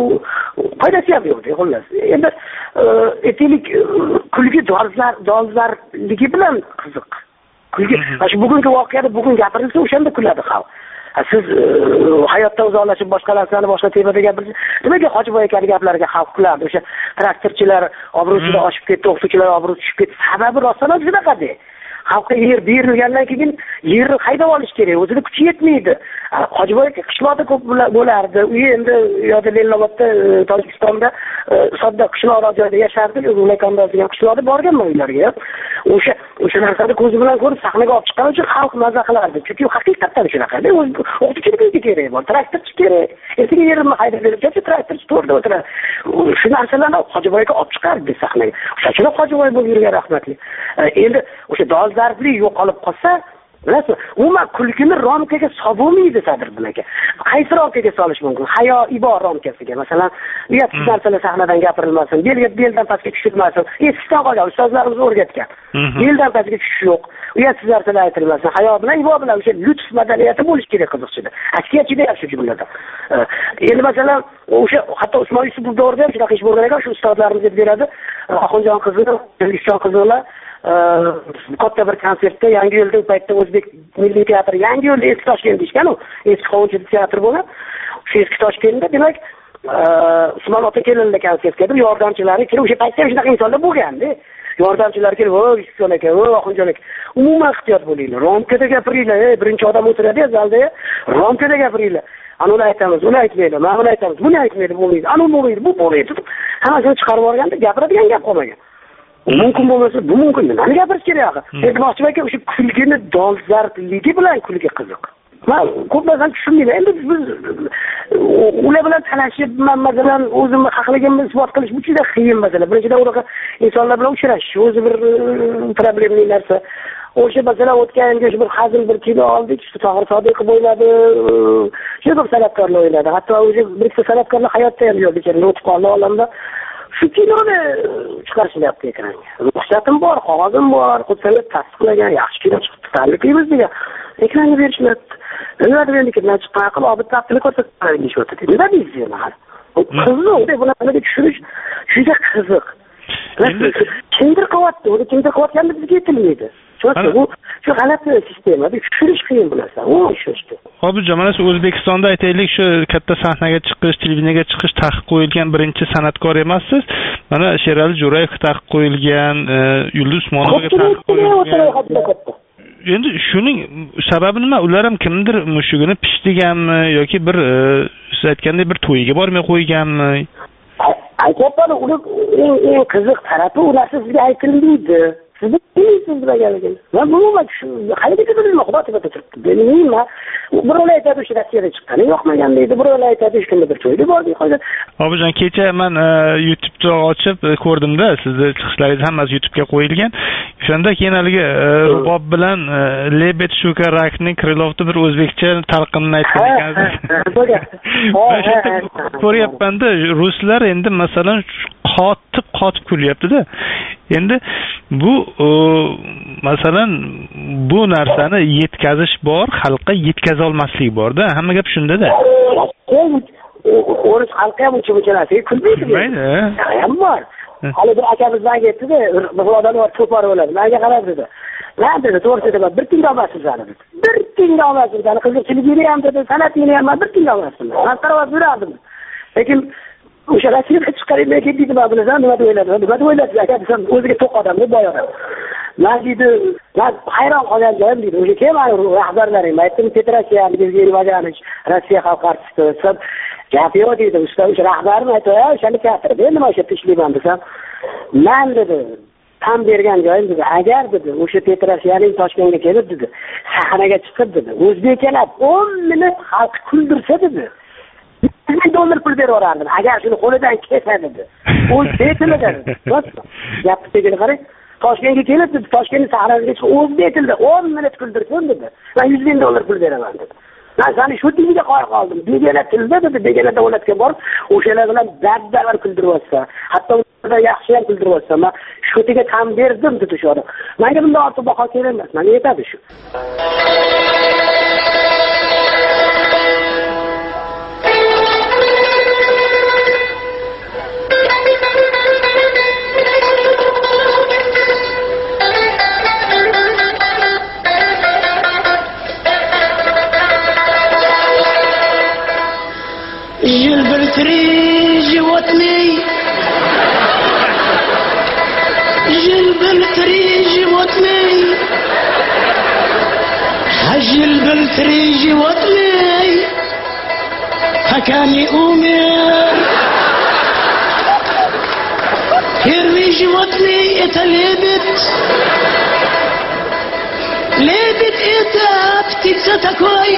foydasi ham yo'q, xullas. Endi aytaylik, kulgi dolzar dolzarligi bilan qiziq. Kulgi, shu bugungi voqeada bugun gapirilsa, o'shanda kuladi xalq. Siz hayotdan uzoqlashib boshqa narsani boshqa temada gapirsangiz, nimaga Hojiboy akaning gaplariga xalq kuladi? O'sha traktorchilar obro'sida oshib ketdi, o'qituvchilar obro'si tushib ketdi. Sababi rostdan shunaqa-da. Xalqqa yer berilgandan keyin yerni haydab olish kerak. O'zida kuchi yetmaydi. Hojiboy aka qishloqda ko'p bo'lardi. U endi yoda Lennobodda, Tojikistonda sodda qishloq joyda yashardi. Ularga degan qishloqda borganman ularga. O'sha o'sha narsani ko'zi bilan ko'rib sahnaga olib chiqqan uchun xalq maza qilardi. Chunki haqiqatdan shunaqa-da. O'qituvchilik kerak bor, traktorchi kerak. Ertaga yerimni haydab berib ketsa, traktorchi to'rda o'tiradi. Shu narsalarni Hojiboy aka olib chiqardi sahnaga. O'sha uchun Hojiboy bo'lib yurgan rahmatli. Endi o'sha dolzarblik yo'qolib qolsa, bilasizmi, umuman kulgini romkaga sololmaydi Sadir aka. Qaysi romkaga solish mumkin? Hayo, ibo romkasiga. Masalan, uyatsiz narsalar sahnadan gapirilmasin, belga beldan pastga tushirmasin. Eskisidan qolgan ustozlarimiz o'rgatgan. Beldan pastga tushish yo'q. Uyatsiz narsalar aytilmasin. Hayo bilan, ibo bilan o'sha lutf madaniyati bo'lish kerak qiziqchida. Askiyachida ham shu jumlada. Endi masalan, o'sha hatto Usmon Yusupov davrida ham shunaqa ish bo'lgan ekan, shu ustozlarimiz deb beradi. Oxunjon qizi, Dilshon qizilar katta bir konsertda Yangi yo'lda paytda O'zbek milliy teatri Yangi yo'lda eski Toshkent ishgan u eski Qovunchi teatri bo'lgan. Shu eski Toshkentda demak Usmon ota kelinda konsertga deb yordamchilari kelib o'sha paytda shunaqa insonlar bo'lganda yordamchilar kelib voy Usmon aka voy Oxunjon aka umuman ehtiyot bo'linglar, romkada gapiringlar, birinchi odam o'tiradi zalda, romkada gapiringlar. Anuni aytamiz, uni aytmaydi, mana buni aytamiz, buni aytmaydi, bo'lmaydi, anu bo'lmaydi, bu bo'lmaydi. Hammasini chiqarib yuborganda gapiradigan gap qolmagan. Mumkin bo'lmasa, bu mumkin. Nima gapirish kerak axir? Aytmoqchi ekan, o'sha kulgini dolzarbligi bilan kulgi qiziq. Men ko'p narsani tushunmayman. Endi biz ular bilan talashib, men masalan o'zimni haqligimni isbot qilish bu juda qiyin masala. Birinchidan unaqa insonlar bilan uchrashish o'zi bir problemli narsa. O'sha masalan o'tgan yilgi bir hazil bir kino oldik, shu Tohir Sodiqov o'yladi, shu bir san'atkorlar o'yladi. Hatto o'zi bir san'atkorlar hayotda ham yo'q, lekin o'tib qoldi olamda. Shu kinoni chiqarishyapti ekranga. Ruxsatim bor, qog'ozim bor, Qudsalar tasdiqlagan, yaxshi kino chiqdi, tabriklaymiz degan. Ekranga berishmayapti. Nima deb endi kimdan chiqqan aql, obid taqdini ko'rsatib deyishyapti. Nima deysiz hali? Qiziq, deb bunaqa tushunish juda qiziq. Kimdir qilyapti, uni kimdir qilayotganda bizga aytilmaydi. Chunki bu shu g'alati sistemada tushunish qiyin bu narsa. U tushunishdi. Hozir mana shu O'zbekistonda aytaylik, shu katta sahnaga chiqish, televiziyaga chiqish taqiq qo'yilgan birinchi san'atkor emassiz. Mana Sherali Jo'rayevga taqiq qo'yilgan, Yulduz Usmonovaga taqiq qo'yilgan. Endi shuning sababi nima? Ular ham kimdir mushugini pishdiganmi yoki bir siz aytgandek bir to'yiga bormay qo'yganmi? Aytayapman, uni eng qiziq tarafi u narsa sizga aytilmaydi. Siz bilmaysiz deganligini. Men umuman shu qayerga bilmayman, xudo taolo turibdi. Bilmayman. Birovlar aytadi o'sha Rossiyada chiqqani yoqmagan deydi, birovlar aytadi hech kimda bir to'yda bordi hozir. Obijon, kecha men YouTube'da ochib ko'rdimda, sizni chiqishlaringiz hammasi YouTube'ga qo'yilgan. O'shanda keyin haligi rubob bilan Lebet Shuka Rakning Krilovda bir o'zbekcha talqinini aytgan ekansiz. Ko'ryapman-da, ruslar endi masalan qotib qotib kulyapti-da. Endi bu masalan bu narsani yetkazish bor, xalqqa yetkaza olmaslik bor-da. Hamma gap shunda-da. O'ris xalqqa ham uncha-buncha narsaga kulmaydi. Ham bor. Hali bir akamiz menga aytdi-da, bir odam bor to'par bo'ladi. Menga qarab dedi. Men dedi, to'g'ri dedi, bir tinga olmasin dedi. Bir tinga olmasin dedi. Qiziqchiligini ham dedi, san'atini ham bir tinga olmasin. Men qarab yurardim. Lekin o'sha Rossiyaga chiqarib men ketdim nima bilasan, nima deb o'yladim. Nima deb o'yladingiz aka desam, o'ziga to'q odam deb boy odam. Men dedi, men hayron qolgan joyim dedi. O'sha kim rahbarlaring? Aytdim, Petrosyan, Yevgeniy Vaganich, Rossiya xalq artisti. Sab gap yo'q dedi. Ustoz o'sha rahbarni aytdi, o'shani teatrda nima o'sha ishlayman desam, men dedi, tam bergan joyim dedi. Agar dedi, o'sha Petrosyanning Toshkentga kelib dedi, sahnaga chiqib dedi, o'zbekchalab o'n minut xalq kuldirsa dedi. bir dollar pul berib yuborardim. Agar shuni qo'lidan kelsa dedi. U betildi dedi. Gapni tegini qarang. Toshkentga kelib dedi, Toshkentning sahrasiga chiqib o'zbek tilida o'n minut kuldirsin dedi. Men yuz ming dollar pul beraman dedi. man sani shu tiliga qo'ya qoldim. Begona tilda dedi, begona davlatga borib, o'shalar bilan darddavar kuldiryapsan. Hatto ularda yaxshi ham kuldiryapsan. Men shu tiga tan berdim dedi shu odam. Menga bundan ortiq baho kerak emas. Menga yetadi shu. جلب الثري جوتني جلب الثري جوتني جلب الثري جوتني فكاني أمير كرمي جوتني اتليبت ليبت اتات تتساتكوي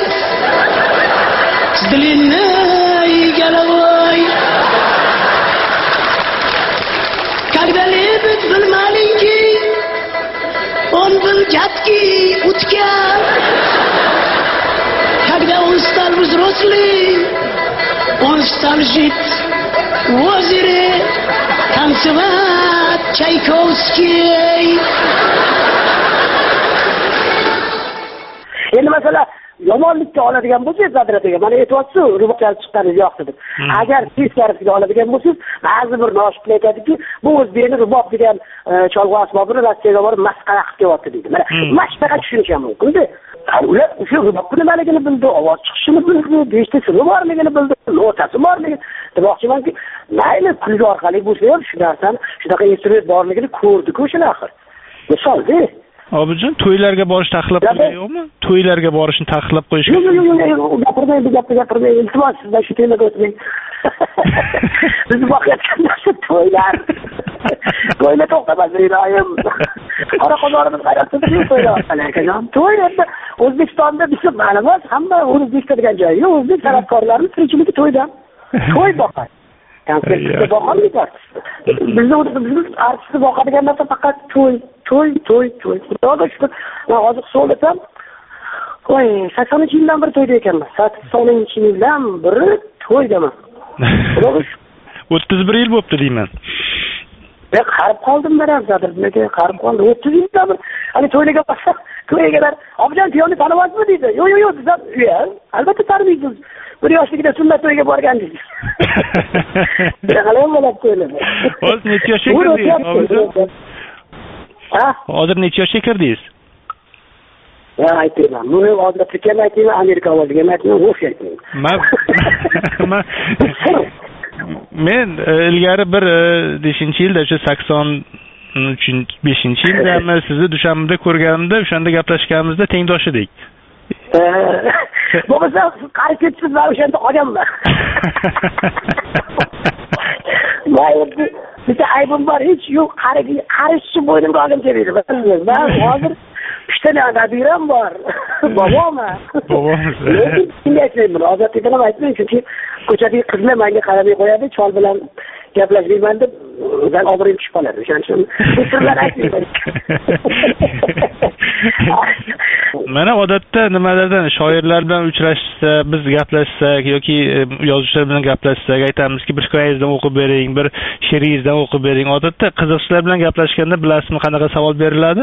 تدليناي قلبوي когда лебедь был маленький он был гадкий утка когда он стал взрослым он стал жить в озере танцевать Чайковский. Endi masala yomonlikka oladigan bo'lsangiz zadratiga mana aytyapsiz rubochal chiqqani yo'q deb. Agar teskarisiga oladigan bo'lsangiz, ba'zi bir noshidlar aytadiki, bu o'zbekni rubob degan cholg'u asbobini Rossiyaga borib masxara qilib kelyapti deydi. Mana mana shunaqa tushunish ham mumkin-da. Ular o'sha rubobni nimaligini bildi, ovoz chiqishini bildi, beshtasi borligini bildi, notasi borligini. Demoqchimanki, mayli kulgi orqali bo'lsa ham shu narsani, shunaqa instrument borligini ko'rdi-ku o'shalar axir. Misolda Obijon, to'ylarga borish taqiqlab qo'ygan yo'qmi? To'ylarga borishni taqiqlab qo'yish. Yo'q, yo'q, yo'q, gapirmang, bu gapni gapirmang. Iltimos, sizdan shu temaga o'tmang. Biz vaqtda shu to'ylar. To'ylar to'xtamas iloyim. Qora qozonimiz qayoqda to'ylar akajon. To'y endi O'zbekistonda bizga ma'lumot, hamma o'zbek degan joyi yo'q. O'zbek san'atkorlarining tirikchiligi to'ydan. To'y boqadi. Konsertga boqolmaydi. Bizda biz artistni boqadigan narsa faqat to'y. To'y, to'y, to'y. Xudoga shukr. Men hozir so'lasam, voy, saksoninchi yildan beri to'yda ekanman. saksoninchi yildan beri to'ydaman. Xudoga shukr. o'ttiz bir yil bo'libdi deyman. Men qarib qoldim men zadir, nega qarib qoldim. o'ttiz yildan beri hali to'yga borsam, to'ygalar, "Objon, piyonni tanimasmi?" deydi. "Yo'q, yo'q, yo'q, bizlar, albatta taniysiz. Bir yoshligida sunnat to'yiga borgan" deydi. Qanday bo'lib qo'yiladi? Hozir necha yoshga kirdingiz? Ha? Hozir necha yoshga kirdingiz? Ya aytayman. Buni hozir Turkiyaga aytayman, Amerika avvalga aytayman, Rusga aytayman. Men men ilgari bir beshinchi yilda, o'sha sakson beshinchi yildami sizni Dushanbada ko'rganimda, o'shanda gaplashganimizda tengdosh edik. Bo'lmasa qarib ketibsiz, men o'shanda qolganman. Mayli, bitta aybim bor, hech yo'q, qariga qarishchi bo'ynimga olib keladi. Men hozir uchta nabiram bor. Boboma. Boboma. Shunday aytmayman, ozodlikdan ham aytmayman, chunki ko'chadagi qizlar menga qaramay qo'yadi, chol bilan gaplashmayman deb, o'zim obro'yim tushib qoladi. O'shaning uchun sirlar aytmayman. Mana odatda nimalardan shoirlar bilan uchrashsa, biz gaplashsak yoki yozuvchilar bilan gaplashsak, aytamizki, bir hikoyangizdan o'qib bering, bir she'ringizdan o'qib bering. Odatda qiziqchilar bilan gaplashganda bilasizmi qanaqa savol beriladi?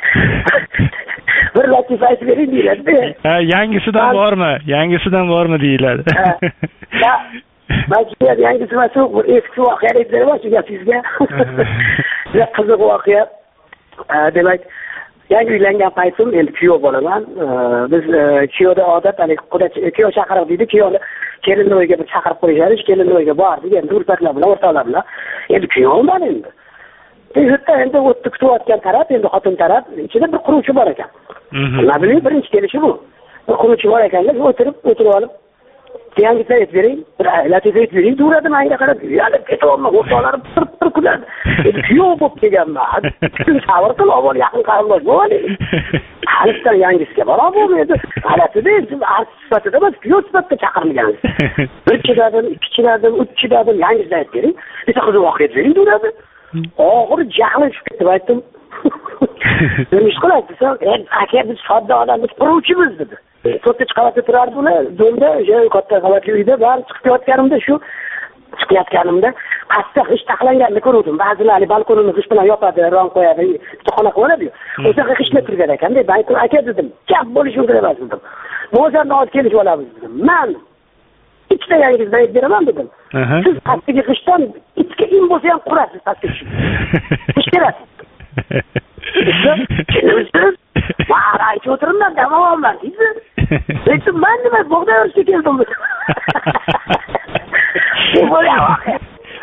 Bir latifa aytib bering deyiladi. Ha, yangisidan bormi? Yangisidan bormi deyiladi. Ha. Mana yangisi emas, bu eski voqea deb beraman gapingizga. Juda qiziq voqea. Demak, yangi uylangan paytim, endi kuyov bo'laman. Biz kuyovda odat, hali quda kuyov chaqiriq deydi, kuyovni kelinni uyga bir chaqirib qo'yishadi, kelinni uyga bordik, endi urpaklar bilan, o'rtoqlar bilan. Endi kuyovman endi. Tezda endi o'tni kutayotgan taraf, endi xotin taraf, ichida bir quruvchi bor ekan. Nima bileyim, birinchi kelishi bu. Bir quruvchi bor ekan, o'tirib, o'tirib olib, yangicha aytib bering, bir latifa aytib bering, duradi menga qarab, yalib ketyapman, o'rtoqlarim bir kuladi. Endi kuyov bo'lib kelganman. Savr qilib, avval yaqin qarindosh bo'laylik. Halisdan yangisiga baro bo'lmaydi. G'alatida, artist sifatida emas, kuyov sifatida chaqirilgan. Bir chidadim, ikki chidadim, uch chidadim, yangisiga aytib bering. Bitta qiziq voqea aytib bering, duradi. Oxiri jahlim chiqib ketib aytdim. Nima ish qilyapsiz? Aka, biz sodda odam, biz quruvchimiz dedi. to'rtinchi qavatda turardi ular do'mda o'sha katta qavatli uyda bari chiqib kelayotganimda shu chiqayotganimda qattiq g'isht taxlanganini ko'rdim. Ba'zilar balkonini g'isht bilan yopadi, rom qo'yadi, bitta xona qiladi-yu. O'sha g'ishtlar turgan ekan. Men aytdim, aka dedim, gap bo'lishi mumkin emas dedim. Bozorni olib kelib olamiz dedim. Men ikkita yangizdan aytib beraman dedim. Siz pastdagi g'ishtdan ikki in bo'lsa ham qurasiz pastga. Ish berasiz. Siz Var aytib o'tiribman, davoman deydi. Lekin men nima bog'da yurishga keldim. Bu bo'lyapti.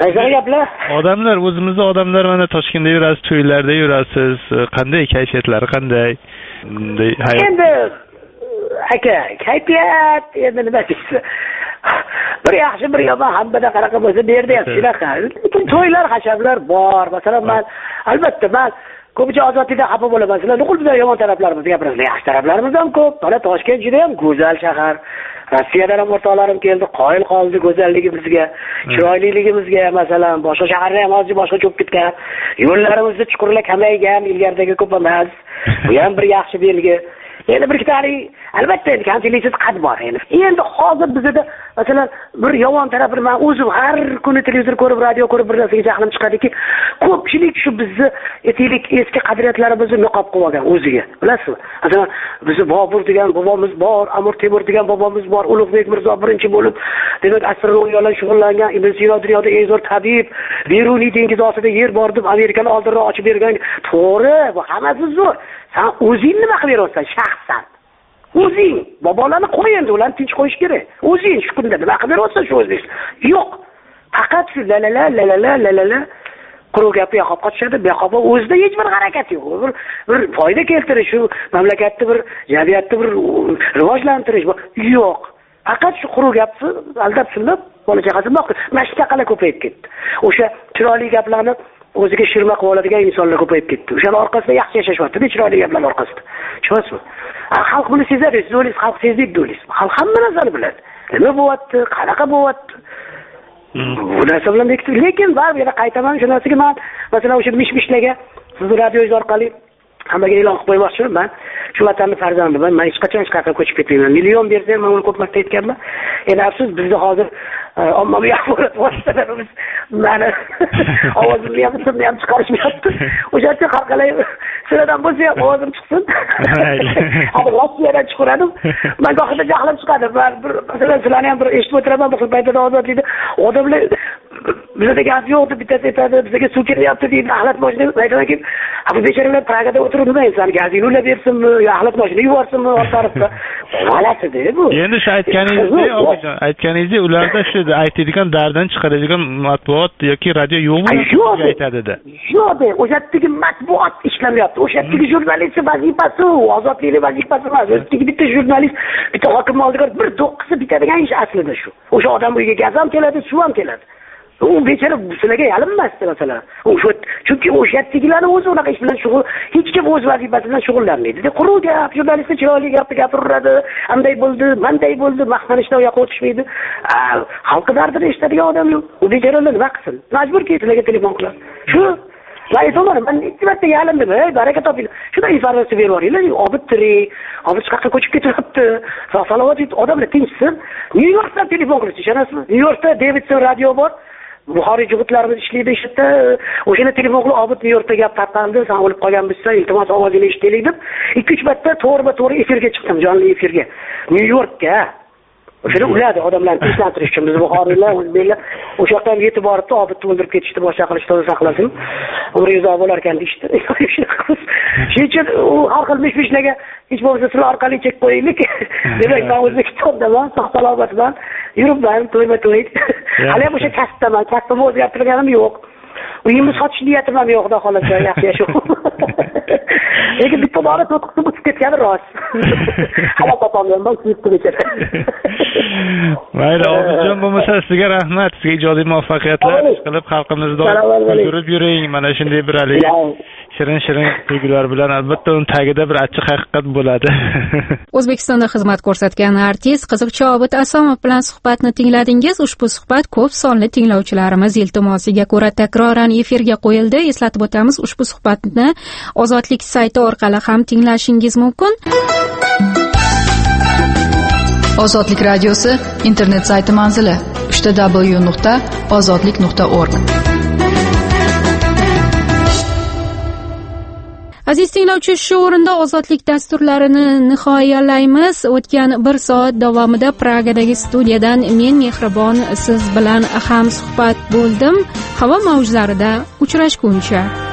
Odamlar o'zimizda odamlar mana Toshkentda yurasiz, to'ylarda yurasiz. Qanday kayfiyatlari qanday? Endi aka, kayfiyat endi nima deysiz? Bir yaxshi, bir yomon hammada qanaqa bo'lsa bu yerda ham shunaqa. Lekin to'ylar, hashablar bor. Masalan, men albatta men ko'pincha ozodlikda xafa bo'laman. Sizlar nuqul bizlar yomon taraflarimizni gapiramiz. Yaxshi taraflarimiz ham ko'p. Mana Toshkent juda ham go'zal shahar. Rossiyadan ham o'rtoqlarim keldi, qoyil qoldi go'zalligimizga, chiroyliligimizga. Masalan, boshqa shaharlar ham hozir boshqa cho'kib ketgan. Yo'llarimizda chuqurlar kamaygan, ilgaridagi ko'p emas. Bu ham bir yaxshi belgi. Endi bir ikkitali albatta kamchiliksiz qad bor endi. Endi hozir bizda masalan bir yomon tarafi men o'zim har kuni televizor ko'rib, radio ko'rib bir narsaga jahlim chiqadiki, ko'pchilik shu bizni etik eski qadriyatlarimizni niqob qilib olgan o'ziga. Bilasizmi? Masalan, bizni Bobur degan bobomiz bor, Amir Temur degan bobomiz bor, Ulug'bek Mirzo birinchi bo'lib, demak astronomiya bilan shug'ullangan, Ibn Sino dunyoda eng zo'r tabib, Beruniy dengiz ostida yer bor deb Amerikani oldinroq ochib bergan. To'g'ri, bu hammasi zo'r. Sen o'zing nima qilib berayapsan shaxsan? O'zing bobolarni qo'y endi, ularni tinch qo'yish kerak. O'zing shu kunda nima qilib berayapsan shu o'zing? Yo'q. Faqat shu la la la la la la la la quruq gapni yoqib qochishadi, bu yoqqa o'zida hech bir harakat yo'q. Bir, bir foyda keltirish, shu mamlakatni bir jamiyatni bir rivojlantirish yo'q. Faqat shu quruq gapni aldab sullab bola chaqasini boqdi. Mashtaqalar ko'payib ketdi. O'sha chiroyli gaplarni o'ziga shirma qilib oladigan insonlar ko'payib ketdi. O'shaning orqasida yaxshi yashashyapti, chiroyli gaplar orqasida. Tushunasizmi? Xalq buni sezadi, siz o'ylaysiz, xalq sezdik deysiz. Xalq hamma narsani biladi. Nima bo'lyapti, qanaqa bo'lyapti? Bu narsa bilan lekin baribir yana qaytaman shu narsaga men masalan o'sha mish-mishlarga siz radioingiz orqali hammaga e'lon qilib qo'ymoqchiman. Men shu vatanni farzandiman. Men hech qachon hech qayerga ko'chib ketmayman. Million bersam, men uni ko'p marta aytganman. Endi afsus bizda hozir ommaviy axborot vositalarimiz mani ovozimni ham ismimni ham chiqarishmayapti. O'sha yerda har qalay sizlardan bo'lsa ham ovozim chiqsin. Hali Rossiyadan chiqaradim. Men gohida jahlim chiqadi. Men bir masalan sizlarni ham bir eshitib o'tiraman, bir paytda ozodlikda odamlar bizda gaz yo'q deb bittasi aytadi, bizga suv ketyapti deydi, axlat mashinani aytamanki, bu bechoralar Pragada o'tirib nima inson gazini ulab bersinmi, yo axlat mashinani yuborsinmi orqa tarafda. G'alati-da bu. Endi shu aytganingizdek, obajon, aytganingizdek ularda shu aytadigan dardan chiqaradigan matbuot yoki radio yo'qmi deb aytadi-da. Yo'q, o'sha yerdagi matbuot ishlamayapti. O'sha yerdagi jurnalist vazifasi, ozodlik vazifasi emas. O'sha bitta jurnalist, bitta hokim oldiga bir do'qqisi bitadigan ish aslida shu. O'sha odam uyga gaz ham keladi, suv ham keladi. U bechora sizlarga yalinmasdi masalan. O'sha chunki o'sha yerdagilarning o'zi unaqa ish bilan shug'ul, hech kim o'z vazifasi bilan shug'ullanmaydi. Quruq gap, jurnalist chiroyli gapni gapiradi, anday bo'ldi, manday bo'ldi, maqtanishdan yo'q o'tishmaydi. Xalq dardini eshitadigan odam yo'q. U bechoralar nima qilsin? Majburki sizlarga telefon qiladi. Shu va aytaman, men ikki marta yalindim, ey baraka toping. Shunday informatsiya berib yuboringlar. Obid tirik, obid chiqaqqa ko'chib ketyapti. Salovat odamlar tinchsin. Nyu-Yorkdan telefon qilishdi, ishonasizmi? Nyu-Yorkda Davidson radio bor. Buxoriy jigitlarimiz ishlaydi shu yerda. O'shani telefon qilib, "Obid Nyu-Yorkda gap tarqaldi, sen o'lib qolganmisan, iltimos ovozingni eshitaylik" deb ikki uch marta to'g'ri-to'g'ri efirga chiqdim, jonli efirga. Nyu-Yorkka. O'shani uladi odamlarni tinchlantirish uchun biz Buxoriylar, o'zbeklar o'sha yoqdan yetib boribdi, Obidni o'ldirib ketishdi, boshqa qilishdi, Xudo saqlasin. Umringiz uzoq bo'lar ekan deyshti. Shuning uchun u har xil mish-mishlarga hech bo'lmasa sizlar orqali chek qo'yaylik. Demak, men O'zbekistondaman, sog' salomatman, yuribman, to'yma-to'y. Hali ham o'sha kasbdaman, kasbimni o'zgartirganim yo'q. Uyimni sotish niyatim ham yo'q, xudo xolasa, yaxshi yashash. Lekin bitta bora to'tiqni o'tib ketgani rost. Hali topolmayman, men kuyibdi bechora. Mayli, Obidjon, bo'lmasa sizga rahmat, sizga ijodiy muvaffaqiyatlar qilib xalqimizni yurib yuring, mana shunday bir hali shirin-shirin kulgular bilan albatta uni tagida bir achchiq haqiqat bo'ladi. O'zbekistonda xizmat ko'rsatgan artist qiziqchi Obid Asomov bilan suhbatni tingladingiz. Ushbu suhbat ko'p sonli tinglovchilarimiz iltimosiga ko'ra takroran efirga qo'yildi. Eslatib o'tamiz, ushbu suhbatni Ozodlik sayti orqali ham tinglashingiz mumkin. Ozodlik radiosi internet sayti manzili uch w nuqta ozodlik nuqta org. Aziz tinglovchi, shu o'rinda ozodlik dasturlarini nihoyalaymiz. O'tgan bir soat davomida Pragadagi studiyadan men Mehribon siz bilan ham suhbat bo'ldim. Havo mavjlarida uchrashguncha